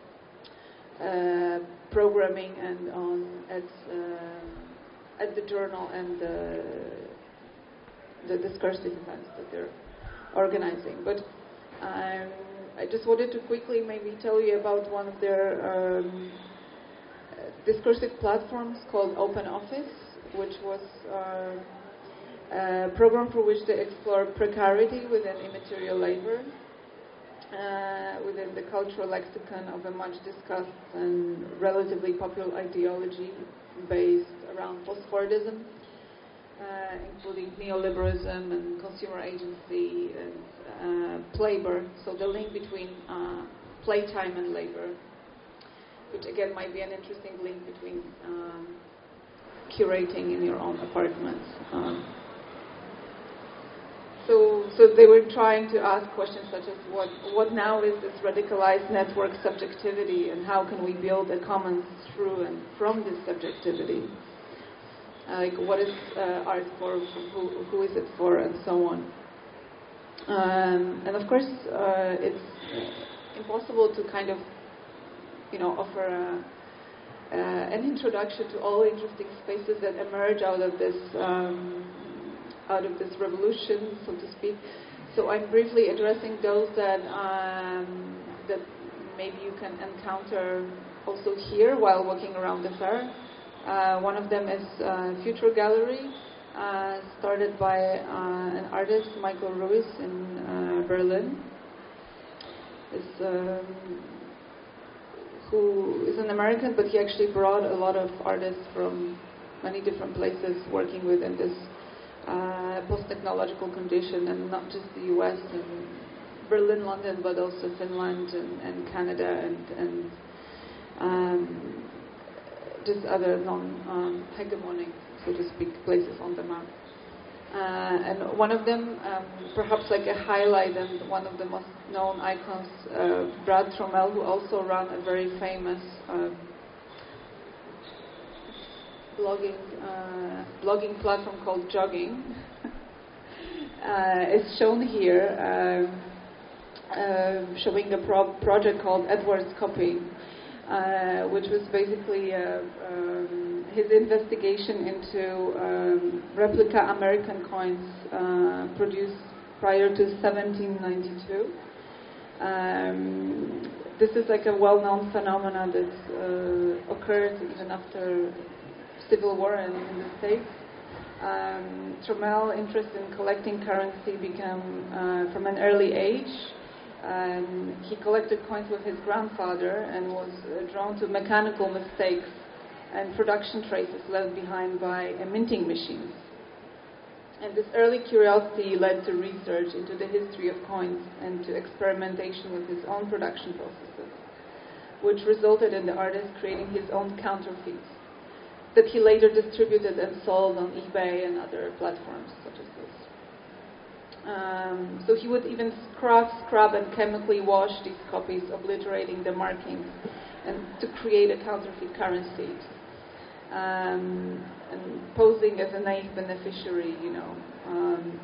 uh, programming and on at uh, at the journal and the the discursive events that they're organizing. But um, I just wanted to quickly maybe tell you about one of their um, discursive platforms called Open Office, which was uh, a program for which they explore precarity within immaterial labor, uh, within the cultural lexicon of a much discussed and relatively popular ideology based around post-Fordism, uh, including neoliberalism and consumer agency and uh, labor. So the link between uh, playtime and labor, which again might be an interesting link between um, curating in your own apartments. Um, so, so they were trying to ask questions such as what, what now is this radicalized network subjectivity, and how can we build a commons through and from this subjectivity? Uh, like, what is uh, art for? Who, who is it for, and so on. Um, and of course, uh, it's impossible to kind of, you know, offer a, uh, an introduction to all interesting spaces that emerge out of this um, out of this revolution, so to speak. So I'm briefly addressing those that um, that maybe you can encounter also here while walking around the fair. Uh, one of them is uh, Future Gallery, uh, started by uh, an artist, Michael Ruiz, in uh, Berlin. It's, um, who is an American, but he actually brought a lot of artists from many different places working within this uh, post-technological condition, and not just the U S and Berlin, London, but also Finland and, and Canada and, and um, just other non-hegemonic, um, so to speak, places on the map. Uh, and one of them, um, perhaps like a highlight and one of the most known icons, uh, Brad Trommel, who also ran a very famous uh, blogging uh, blogging platform called Jogging uh, is shown here, uh, uh, showing a pro- project called Edward's Copy, uh, which was basically uh, um, his investigation into um, replica American coins uh, produced prior to seventeen ninety-two. Um, this is like a well-known phenomenon that uh, occurred even after Civil War in, in the States. Um, Trommel's interest in collecting currency began uh, from an early age. Um, he collected coins with his grandfather and was uh, drawn to mechanical mistakes and production traces left behind by uh, minting machines. And this early curiosity led to research into the history of coins and to experimentation with his own production processes, which resulted in the artist creating his own counterfeits that he later distributed and sold on eBay and other platforms such as this. Um, so he would even scrub, scrub and chemically wash these copies, obliterating the markings, and to create a counterfeit currency. Um, and posing as a naive beneficiary, you know. Um,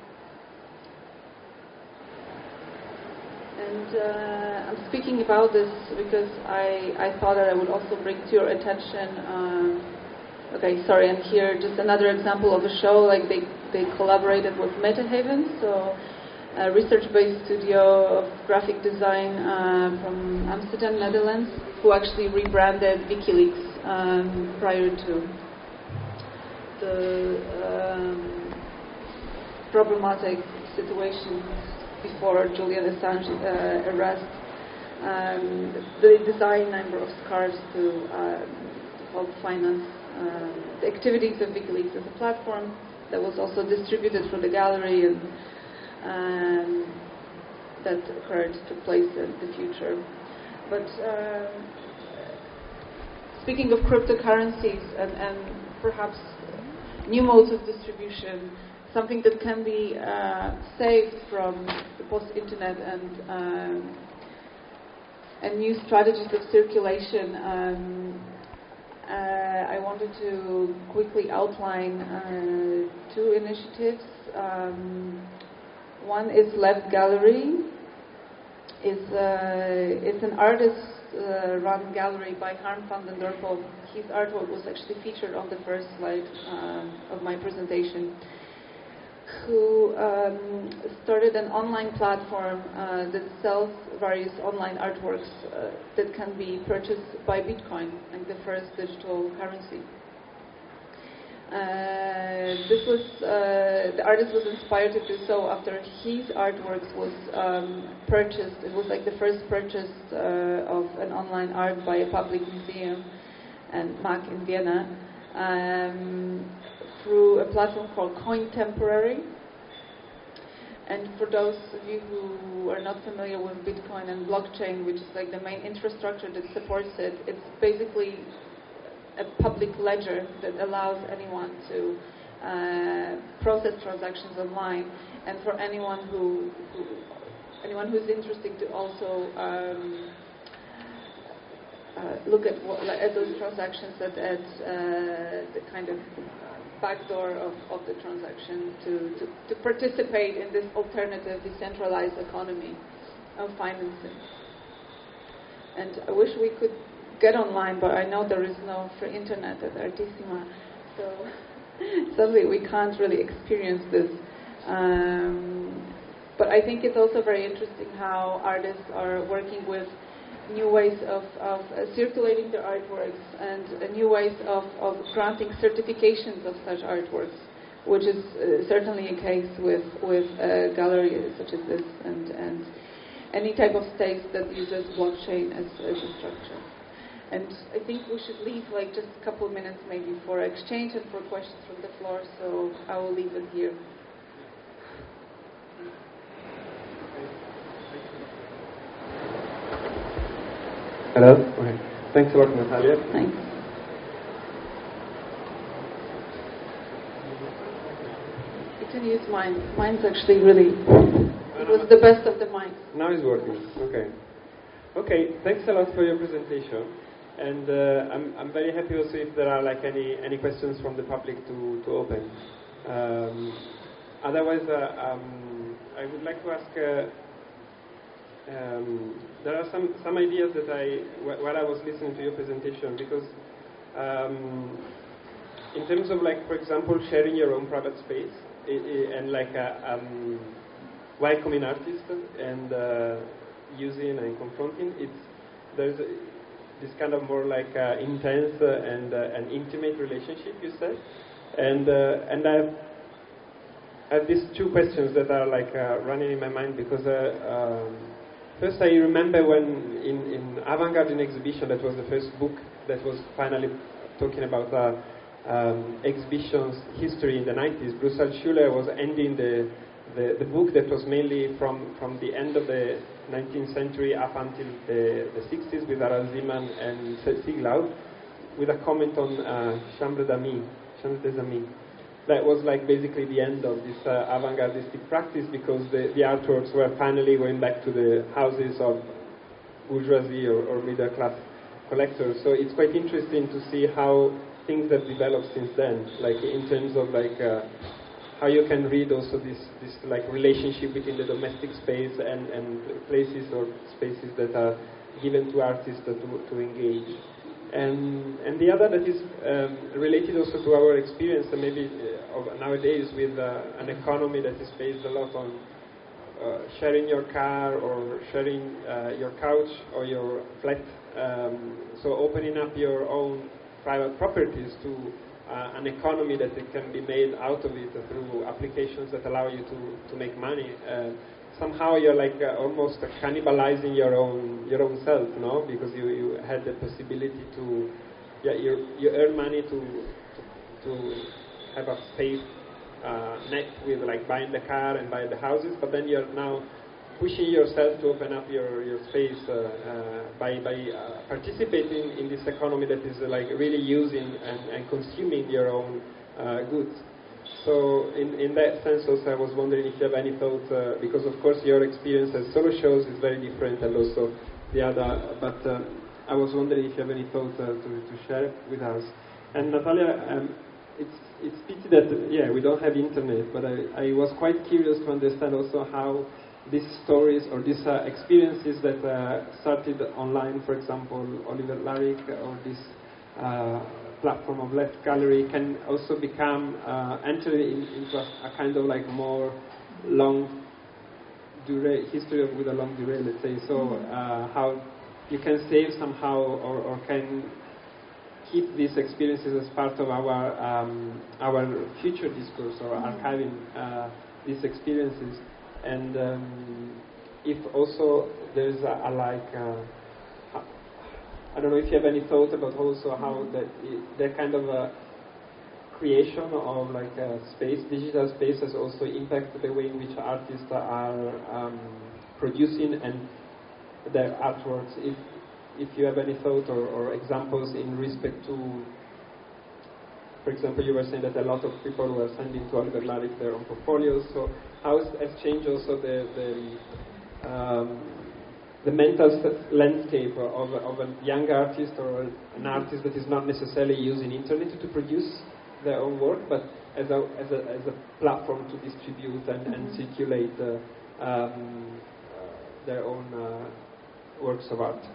and uh, I'm speaking about this because I, I thought that I would also bring to your attention. Uh, okay, sorry, and here just another example of a show. Like they, they collaborated with MetaHaven, so a research-based studio of graphic design uh, from Amsterdam, Netherlands, who actually rebranded WikiLeaks um, prior to the um, problematic situation before Julian Assange uh, arrest. Um, they designed a number of scarves to, uh, to help finance uh, the activities of WikiLeaks as a platform that was also distributed through the gallery, and um, that occurred, took place in the future. But um, speaking of cryptocurrencies and, and perhaps new modes of distribution, something that can be uh, saved from the post-internet and um, and new strategies of circulation. Um, uh, I wanted to quickly outline uh, two initiatives. Um, one is Left Gallery. It's, uh, it's an artist-run uh, gallery by Harm van den Dorpel. His artwork was actually featured on the first slide um, of my presentation, who um, started an online platform uh, that sells various online artworks uh, that can be purchased by Bitcoin, like the first digital currency. Uh, this was uh, the artist was inspired to do so after his artworks was um, purchased. It was like the first purchase uh, of an online art by a public museum and M A C in Vienna um, through a platform called Cointemporary. And for those of you who are not familiar with Bitcoin and blockchain, which is like the main infrastructure that supports it, it's basically a public ledger that allows anyone to uh, process transactions online, and for anyone who, who anyone who's interested to also um, uh, look at, what, like, at those transactions at, at uh, the kind of backdoor of, of the transaction to, to, to participate in this alternative decentralized economy of financing. And I wish we could get online, but I know there is no free internet at Artissima, so sadly we can't really experience this. Um, but I think it's also very interesting how artists are working with new ways of, of uh, circulating their artworks and uh, new ways of, of granting certifications of such artworks, which is uh, certainly a case with, with a gallery such as this and, and any type of stakes that uses blockchain as, as a structure. And I think we should leave like just a couple of minutes maybe for exchange and for questions from the floor, so I will leave it here. Hello? Okay. Thanks a lot, Natalia. Thanks. You can use mine. Mine's actually really, it was the best of the mics. Now it's working. Okay. Okay, thanks a lot for your presentation. And uh, I'm, I'm very happy also if there are like any, any questions from the public to, to open. Um, otherwise, uh, um, I would like to ask, uh, um, there are some, some ideas that I, wh- while I was listening to your presentation, because um, in terms of like, for example, sharing your own private space, I, I, and like a um, welcoming artist and uh, using and confronting, it's, there's a, this kind of more like uh, intense uh, and uh, an intimate relationship, you said, and uh, and I have, I have these two questions that are like uh, running in my mind because uh, um, first I remember when in, in Avant-Garde in Exhibition, that was the first book that was finally talking about uh, um, exhibitions history in the nineties. Bruce Altschuler was ending the, the the book that was mainly from from the end of the nineteenth century up until the, the sixties with Harald Zeeman and Siglaug, with a comment on uh, Chambre d'Amis, Chambre des Amis. That was like basically the end of this uh, avant-gardistic practice because the, the artworks were finally going back to the houses of bourgeoisie or, or middle class collectors. So it's quite interesting to see how things have developed since then, like in terms of like uh, how you can read also this, this like relationship between the domestic space and, and places or spaces that are given to artists to, to engage. And, and the other that is um, related also to our experience and maybe uh, of nowadays with uh, an economy that is based a lot on uh, sharing your car or sharing uh, your couch or your flat. Um, so opening up your own private properties to Uh, an economy that it can be made out of it through applications that allow you to, to make money. Uh, somehow you're like uh, almost uh, cannibalizing your own your own self, no? Because you, you had the possibility to, yeah, you you earn money to to, to have a space uh, net with like buying the car and buying the houses, but then you're now pushing yourself to open up your, your space uh, uh, by, by uh, participating in this economy that is uh, like really using and, and consuming your own uh, goods. So in, in that sense also I was wondering if you have any thought, uh, because of course your experience as solo shows is very different and also the other, but uh, I was wondering if you have any thought uh, to, to share with us. And Natalia, um, it's, it's pity that, yeah, we don't have internet, but I, I was quite curious to understand also how these stories or these uh, experiences that uh, started online, for example, Oliver Larrick or this uh, platform of Left Gallery can also become uh, enter in, into a, a kind of like more long durée history of, with a long durée, let's say. So uh, how you can save somehow or, or can keep these experiences as part of our um, our future discourse or archiving uh, these experiences. And um, if also there's a, a like, uh, I don't know if you have any thought about also how that that kind of a creation of like a space, digital space, has also impacted the way in which artists are um, producing and their artworks. If if you have any thought or, or examples in respect to. For example, you were saying that a lot of people were sending to Oliver Larrick their own portfolios. So how has changed also the the, um, the mental landscape of, of a young artist or an artist that is not necessarily using internet to produce their own work, but as a as a, as a platform to distribute and, and circulate uh, um, uh, their own uh, works of art.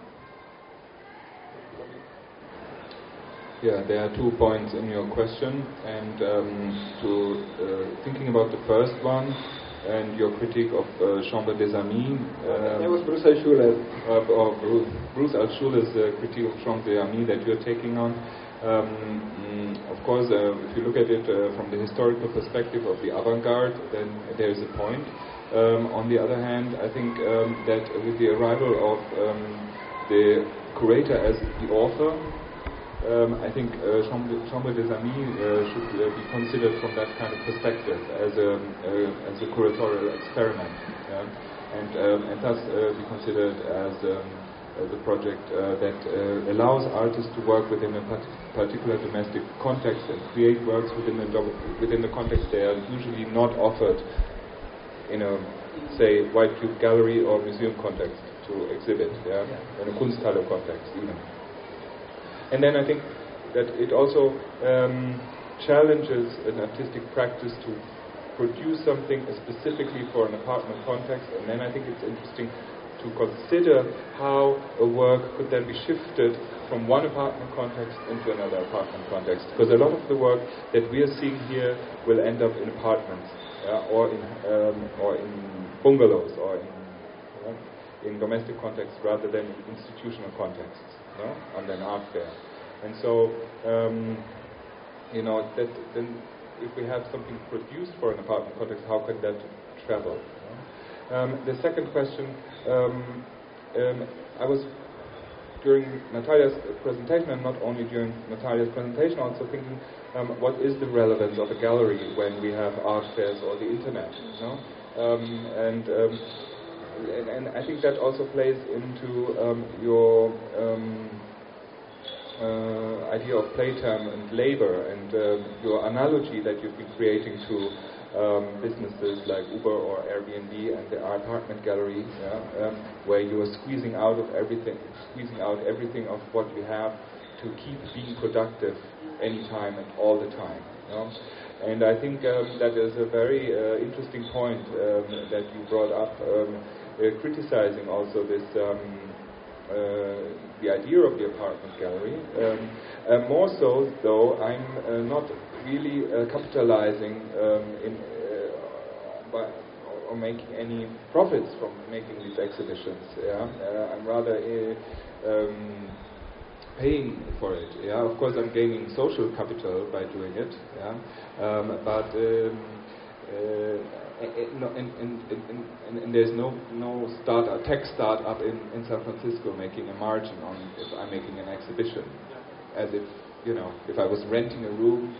Yeah, there are two points in your question, and um, to uh, thinking about the first one and your critique of uh, Chambre des Amis. Um, that was Bruce Altschuler. Uh, or Bruce, Bruce Altschuler's uh, critique of Chambre des Amis that you're taking on. Um, mm, of course, uh, if you look at it uh, from the historical perspective of the avant-garde, then there is a point. Um, on the other hand, I think um, that with the arrival of um, the curator as the author, Um, I think uh, Chambre, Chambre des Amis uh, should uh, be considered from that kind of perspective as a, uh, as a curatorial experiment, yeah? and, um, and thus uh, be considered as, um, as a project uh, that uh, allows artists to work within a part- particular domestic context and create works within the, do- within the context they are usually not offered in a, say, White Cube Gallery or museum context to exhibit, yeah? In a Kunsthalle context even. And then I think that it also um, challenges an artistic practice to produce something specifically for an apartment context, and then I think it's interesting to consider how a work could then be shifted from one apartment context into another apartment context, because a lot of the work that we are seeing here will end up in apartments, yeah, or in um, or in bungalows, or in, you know, in domestic contexts rather than in institutional contexts, you know, and an art fair. And so, um, you know, that then if we have something produced for an apartment context, how can that travel? You know? um, the second question, um, um, I was during Natalia's presentation, and not only during Natalia's presentation, also thinking, um, what is the relevance of a gallery when we have art fairs or the internet? You know? um, and, um, and and I think that also plays into um, your um, uh, idea of playtime and labor, and um, your analogy that you've been creating to um, businesses like Uber or Airbnb and the apartment gallery, yeah, um, where you are squeezing out of everything, squeezing out everything of what you have to keep being productive anytime and all the time. You know? And I think um, that is a very uh, interesting point um, that you brought up, um, uh, criticizing also this. Um, Uh, the idea of the apartment gallery. Um, uh, more so, though, I'm uh, not really uh, capitalizing um, in, uh, by, or, or making any profits from making these exhibitions. Yeah? Uh, I'm rather uh, um, paying for it. Yeah? Of course, I'm gaining social capital by doing it. Yeah? Um, but um, uh, And, and, and, and, and there's no no startup, tech startup in, in San Francisco making a margin on if I'm making an exhibition, as if, you know, if I was renting a room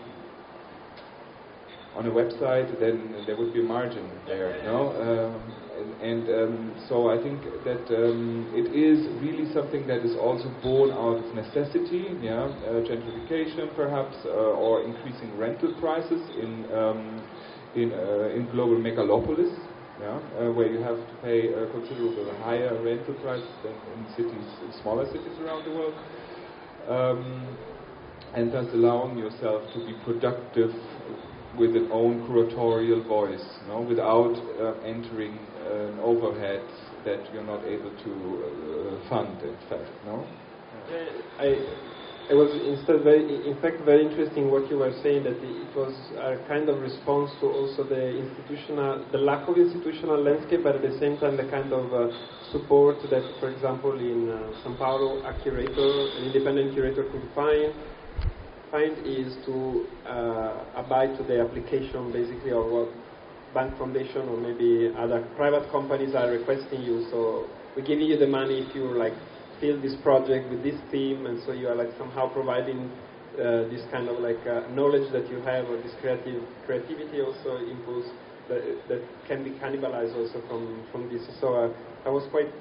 on a website, then there would be a margin there, you know. Um, and and um, so I think that um, it is really something that is also born out of necessity, yeah, uh, gentrification perhaps, uh, or increasing rental prices in. Um, In, uh, in global megalopolis, yeah, uh, where you have to pay a considerable higher rental prices than in cities, in smaller cities around the world, um, and thus allowing yourself to be productive with an own curatorial voice, you know, without uh, entering an overhead that you're not able to uh, fund, in fact, no? Yeah, I. It was instead very, in fact, very interesting what you were saying, that it was a kind of response to also the institutional, the lack of institutional landscape, but at the same time the kind of uh, support that, for example, in uh, São Paulo, a curator, an independent curator could find, find is to uh, abide to the application, basically, of what Bank Foundation or maybe other private companies are requesting you. So we're giving you the money if you like. Build this project with this theme, and so you are like somehow providing uh, this kind of like uh, knowledge that you have, or this creative creativity also impulse that, that can be cannibalized also from from this. So uh, I was quite,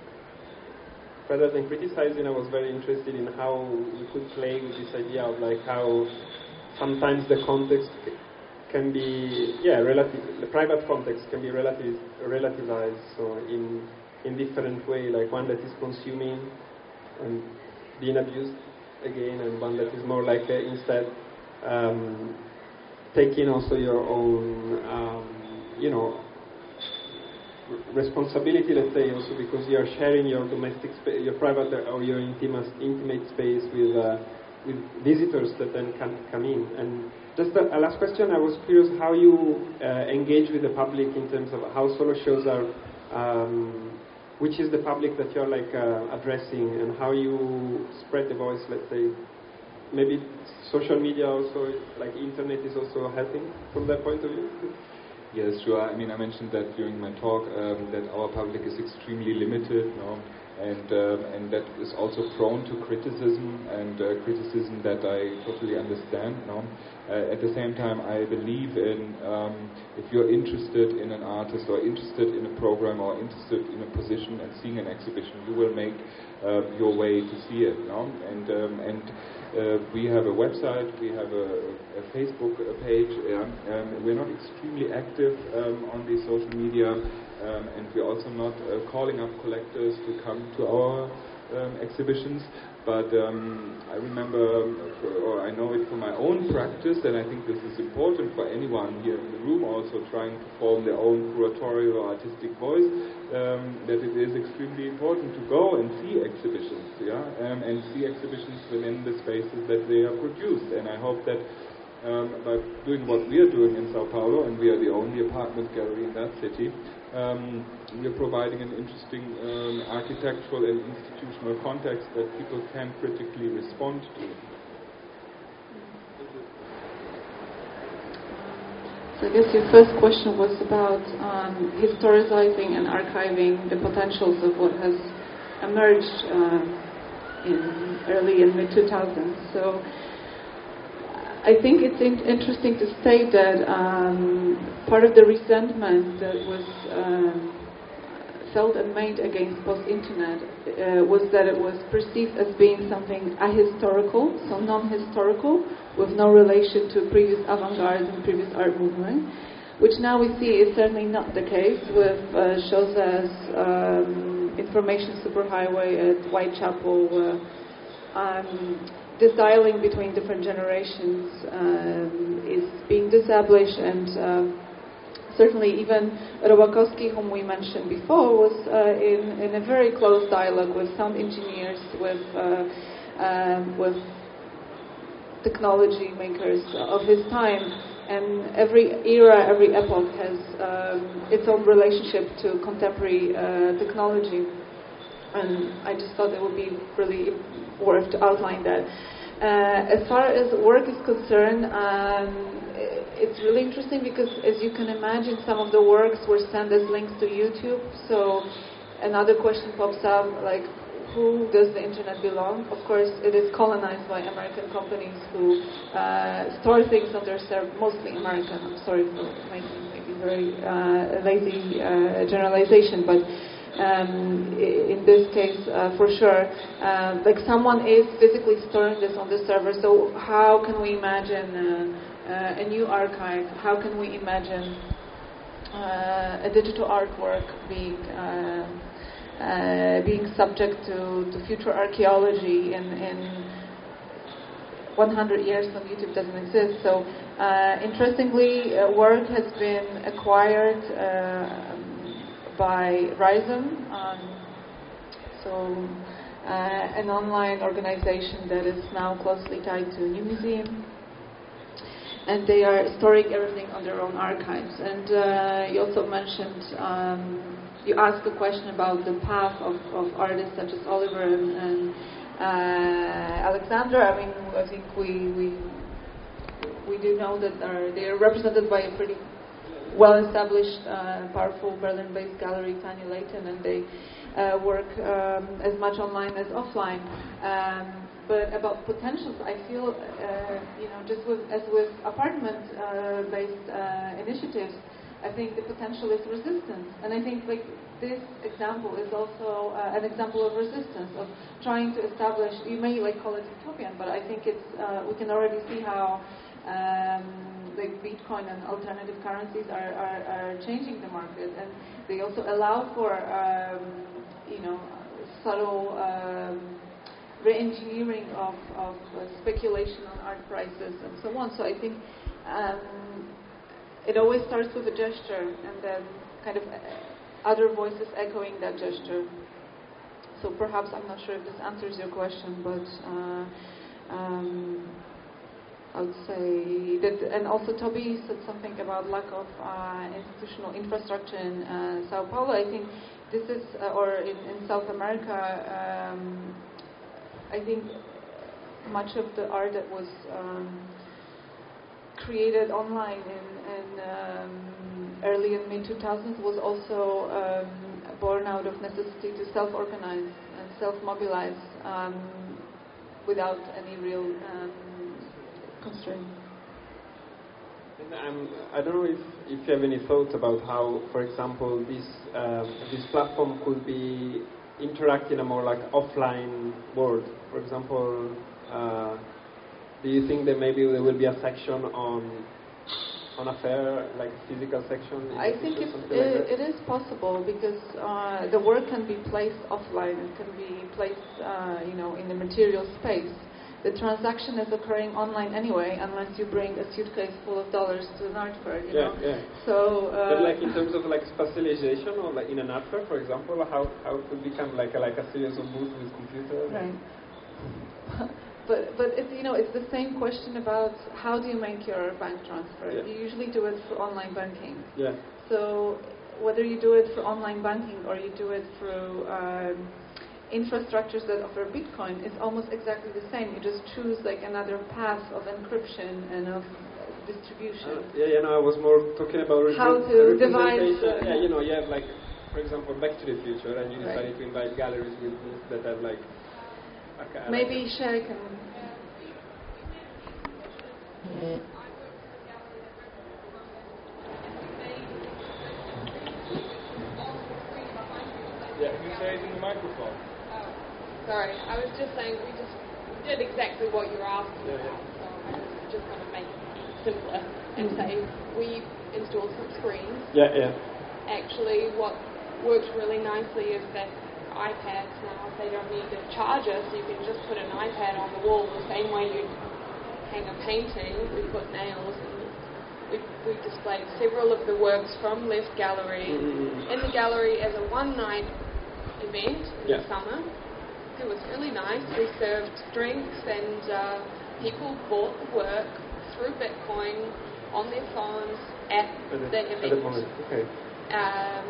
rather than criticizing, I was very interested in how you could play with this idea of like how sometimes the context can be, yeah, relative. The private context can be relative relativized. So in in different way, like one that is consuming and being abused again, and one that is more like uh, instead um, taking also your own, um, you know, r- responsibility, let's say, also because you are sharing your domestic space, your private or your intimate, intimate space with uh, with visitors that then can come in. And just a, a last question, I was curious how you uh, engage with the public in terms of how solo shows are. Um, Which is the public that you're like uh, addressing, and how you spread the voice? Let's say, maybe social media also, like internet, is also helping from that point of view. Yes, sure. I mean, I mentioned that during my talk um, that our public is extremely limited, no? and um, and that is also prone to criticism, and uh, criticism that I totally understand. No? Uh, at the same time, I believe in um, if you're interested in an artist, or interested in a program, or interested in a position and seeing an exhibition, you will make uh, your way to see it. No? And um, and uh, we have a website, we have a, a Facebook page. Yeah? Um, we're not extremely active um, on the social media, um, and we're also not uh, calling up collectors to come to our um, exhibitions. But um, I remember, or I know it from my own practice, and I think this is important for anyone here in the room also trying to form their own curatorial or artistic voice, um, that it is extremely important to go and see exhibitions, yeah, um, and see exhibitions within the spaces that they are produced. And I hope that um, by doing what we are doing in Sao Paulo, and we are the only apartment gallery in that city, Um, we are providing an interesting um, architectural and institutional context that people can critically respond to. So I guess your first question was about um, historicizing and archiving the potentials of what has emerged uh, in early and mid two thousands. So I think it's in- interesting to state that um, part of the resentment that was um, felt and made against post-internet uh, was that it was perceived as being something ahistorical, so non-historical, with no relation to previous avant-garde and previous art movement, which now we see is certainly not the case with uh, shows as um, Information Superhighway at Whitechapel. Uh, um, This dialing between different generations um, is being established, and uh, certainly even Robackowski, whom we mentioned before, was uh, in, in a very close dialogue with sound engineers, with uh, um, with technology makers of his time, and every era, every epoch has um, its own relationship to contemporary uh, technology. And I just thought it would be really worth to outline that. Uh, as far as work is concerned, um, it's really interesting because, as you can imagine, some of the works were sent as links to YouTube. So another question pops up, like, who does the internet belong? Of course, it is colonized by American companies who uh, store things on their server, mostly American. I'm sorry for making maybe very uh, lazy uh, generalization, but Um, in this case, uh, for sure, uh, like someone is physically storing this on the server. So how can we imagine uh, uh, a new archive? How can we imagine uh, a digital artwork being uh, uh, being subject to, to future archaeology in, in one hundred years when YouTube doesn't exist? So, uh, interestingly, uh, work has been acquired Uh, by Rhizome, um, so uh, an online organization that is now closely tied to New Museum, and they are storing everything on their own archives. And uh, you also mentioned, um, you asked a question about the path of, of artists such as Oliver and, and uh, Alexandra. I mean, I think we we we do know that are, they are represented by a pretty well-established, uh, powerful Berlin-based gallery, Tanya Layton, and they uh, work um, as much online as offline. Um, but about potentials, I feel, uh, you know, just with, as with apartment-based uh, uh, initiatives, I think the potential is resistance. And I think, like, this example is also uh, an example of resistance, of trying to establish, you may like call it utopian, but I think it's, uh, we can already see how Um, like Bitcoin and alternative currencies are, are, are changing the market, and they also allow for um, you know subtle um, re-engineering of, of uh, speculation on art prices and so on. So I think um, it always starts with a gesture, and then kind of other voices echoing that gesture. So perhaps, I'm not sure if this answers your question, but uh, um, I would say that, and also Toby said something about lack of uh, institutional infrastructure in uh, Sao Paulo. I think this is, uh, or in, in South America, um, I think much of the art that was um, created online in, in um, early and mid two thousands was also um, born out of necessity to self-organize and self-mobilize um, without any real um, constraint. And, um, I don't know if, if you have any thoughts about how, for example, this um, this platform could be interact in a more like offline world. For example, uh, do you think that maybe there will be a section on on a fair, like physical section? I think it, like it, it is possible because uh, the work can be placed offline. It can be placed, uh, you know, in the material space. The transaction is occurring online anyway, unless you bring a suitcase full of dollars to an art fair. You yeah, know? yeah. So, uh, but like in terms of like spatialization, or like in an art fair, for example, how how it could become like a, like a series of booths with computers. Right. But but it's you know it's the same question about how do you make your bank transfer? Yeah. You usually do it for online banking. Yeah. So whether you do it for online banking or you do it through um, infrastructures that offer Bitcoin, it's almost exactly the same. You just choose like another path of encryption and of distribution. Uh, yeah, yeah. No, I was more talking about repre- How to divide. representation. Uh, yeah, you know, you have like, for example, Back to the Future, and you Right. decided to invite galleries with booths that have like. Okay, Maybe like Shay can. Yeah, can you say it in the microphone? Sorry, I was just saying we just did exactly what you're asking Yeah, yeah. about, so I was just going to make it simpler and say we installed some screens. Yeah, yeah. Actually, what works really nicely is that iPads now, they don't need a charger, so you can just put an iPad on the wall the same way you hang a painting. We put nails and we, we displayed several of the works from Left Gallery Mm-hmm. in the gallery as a one-night event in Yeah. the summer. It was really nice. We served drinks and uh, people bought the work through Bitcoin on their phones at, At the, the, event. at the moment. Okay. Um,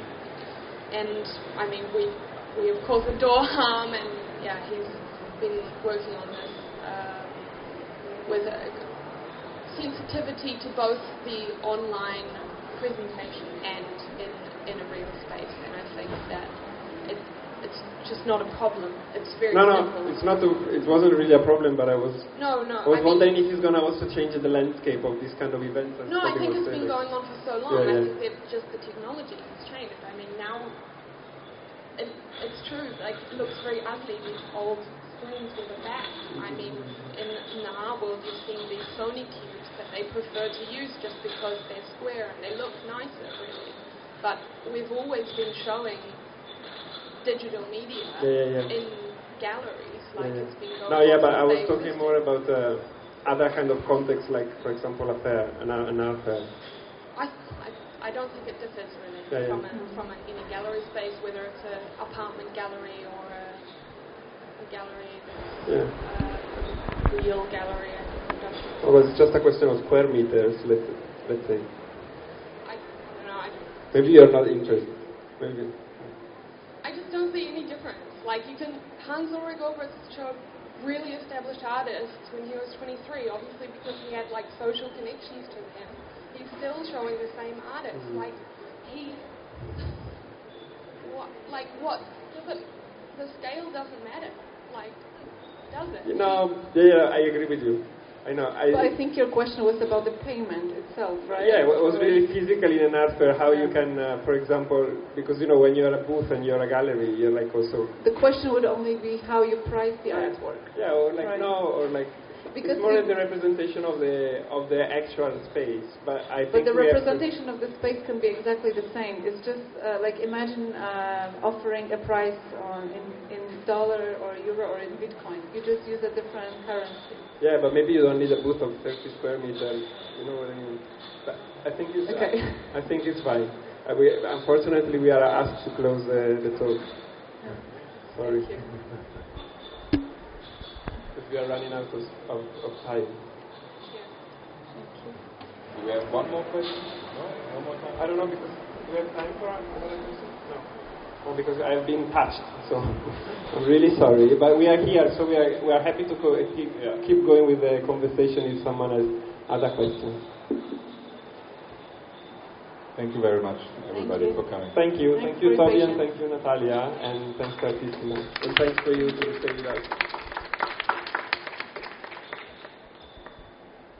and I mean, we we of course adore Harm, and yeah, he's been working on this um, with a sensitivity to both the online presentation and in in a real space. And I think that it, it's just not a problem. It's very No, no, simple. it's not. A, it wasn't really a problem, but I was. No, no. I was I wondering mean, if it's gonna also change the landscape of this kind of events. As No, I Toby think was it's been saying. going on for so long. Yeah, I yeah. think that just the technology has changed. I mean, now it, it's true. Like, it looks very ugly, these old screens with a back. I mean, in, in the art world, you've seen these Sony cubes that they prefer to use just because they're square and they look nicer, really. But we've always been showing digital media Yeah, yeah, yeah. in galleries. Like, Yeah, yeah. it's been going No, on yeah, but since I was they talking existed. more about uh, other kind of context, like for example, a fair, an, ar- an art fair. I, I, I don't think it differs really Yeah, yeah. from a, from a, in a gallery space, whether it's an apartment gallery or a, a gallery that's Yeah. a real gallery. I think industrial. Well, it's just a question of square meters, let's let's say. I, I don't know. I, Maybe you're not interested. Maybe. I just don't see any difference. Like, you can, Hans Ulrich Obrist showed really established artists when he was twenty-three, obviously because he had like social connections to them. He's still showing the same artists. Mhm. Like, he, what, like what? Does it, the scale doesn't matter. Like, does it? You know, yeah, yeah, I agree with you. I know. I, But I think your question was about the payment itself, right? Yeah, it was So- really physical in an art fair. How you Yeah. can, uh, for example, because you know when you're a booth and you're a gallery, you're like also. The question would only be how you price the artwork. Yeah, or like Right. no, or like. Because it's more you- the representation of the of the actual space, but I think But the we have to- representation of the space can be exactly the same. It's just uh, like imagine uh, offering a price on in, in dollar or euro or in Bitcoin. You just use a different currency. Yeah, but maybe you don't need a booth of thirty square meters. You know what I mean? But I think it's. Okay. I, I think it's fine. Uh, we, unfortunately, we are asked to close the, the talk. Sorry. Thank you. Because we are running out of, of, of time. Do we have one more question? No? One more time? I don't know because do we have time for another question? No. Oh, because I have been touched, so I'm really sorry. But we are here, so we are we are happy to go, keep Yeah. keep going with the conversation if someone has other questions. Thank you very much, everybody, you. for coming. Thank you, Thanks thank you, for your Toby, and patience. thank you, Natalia, and thanks to Artissimo, and thanks for you to stay with us.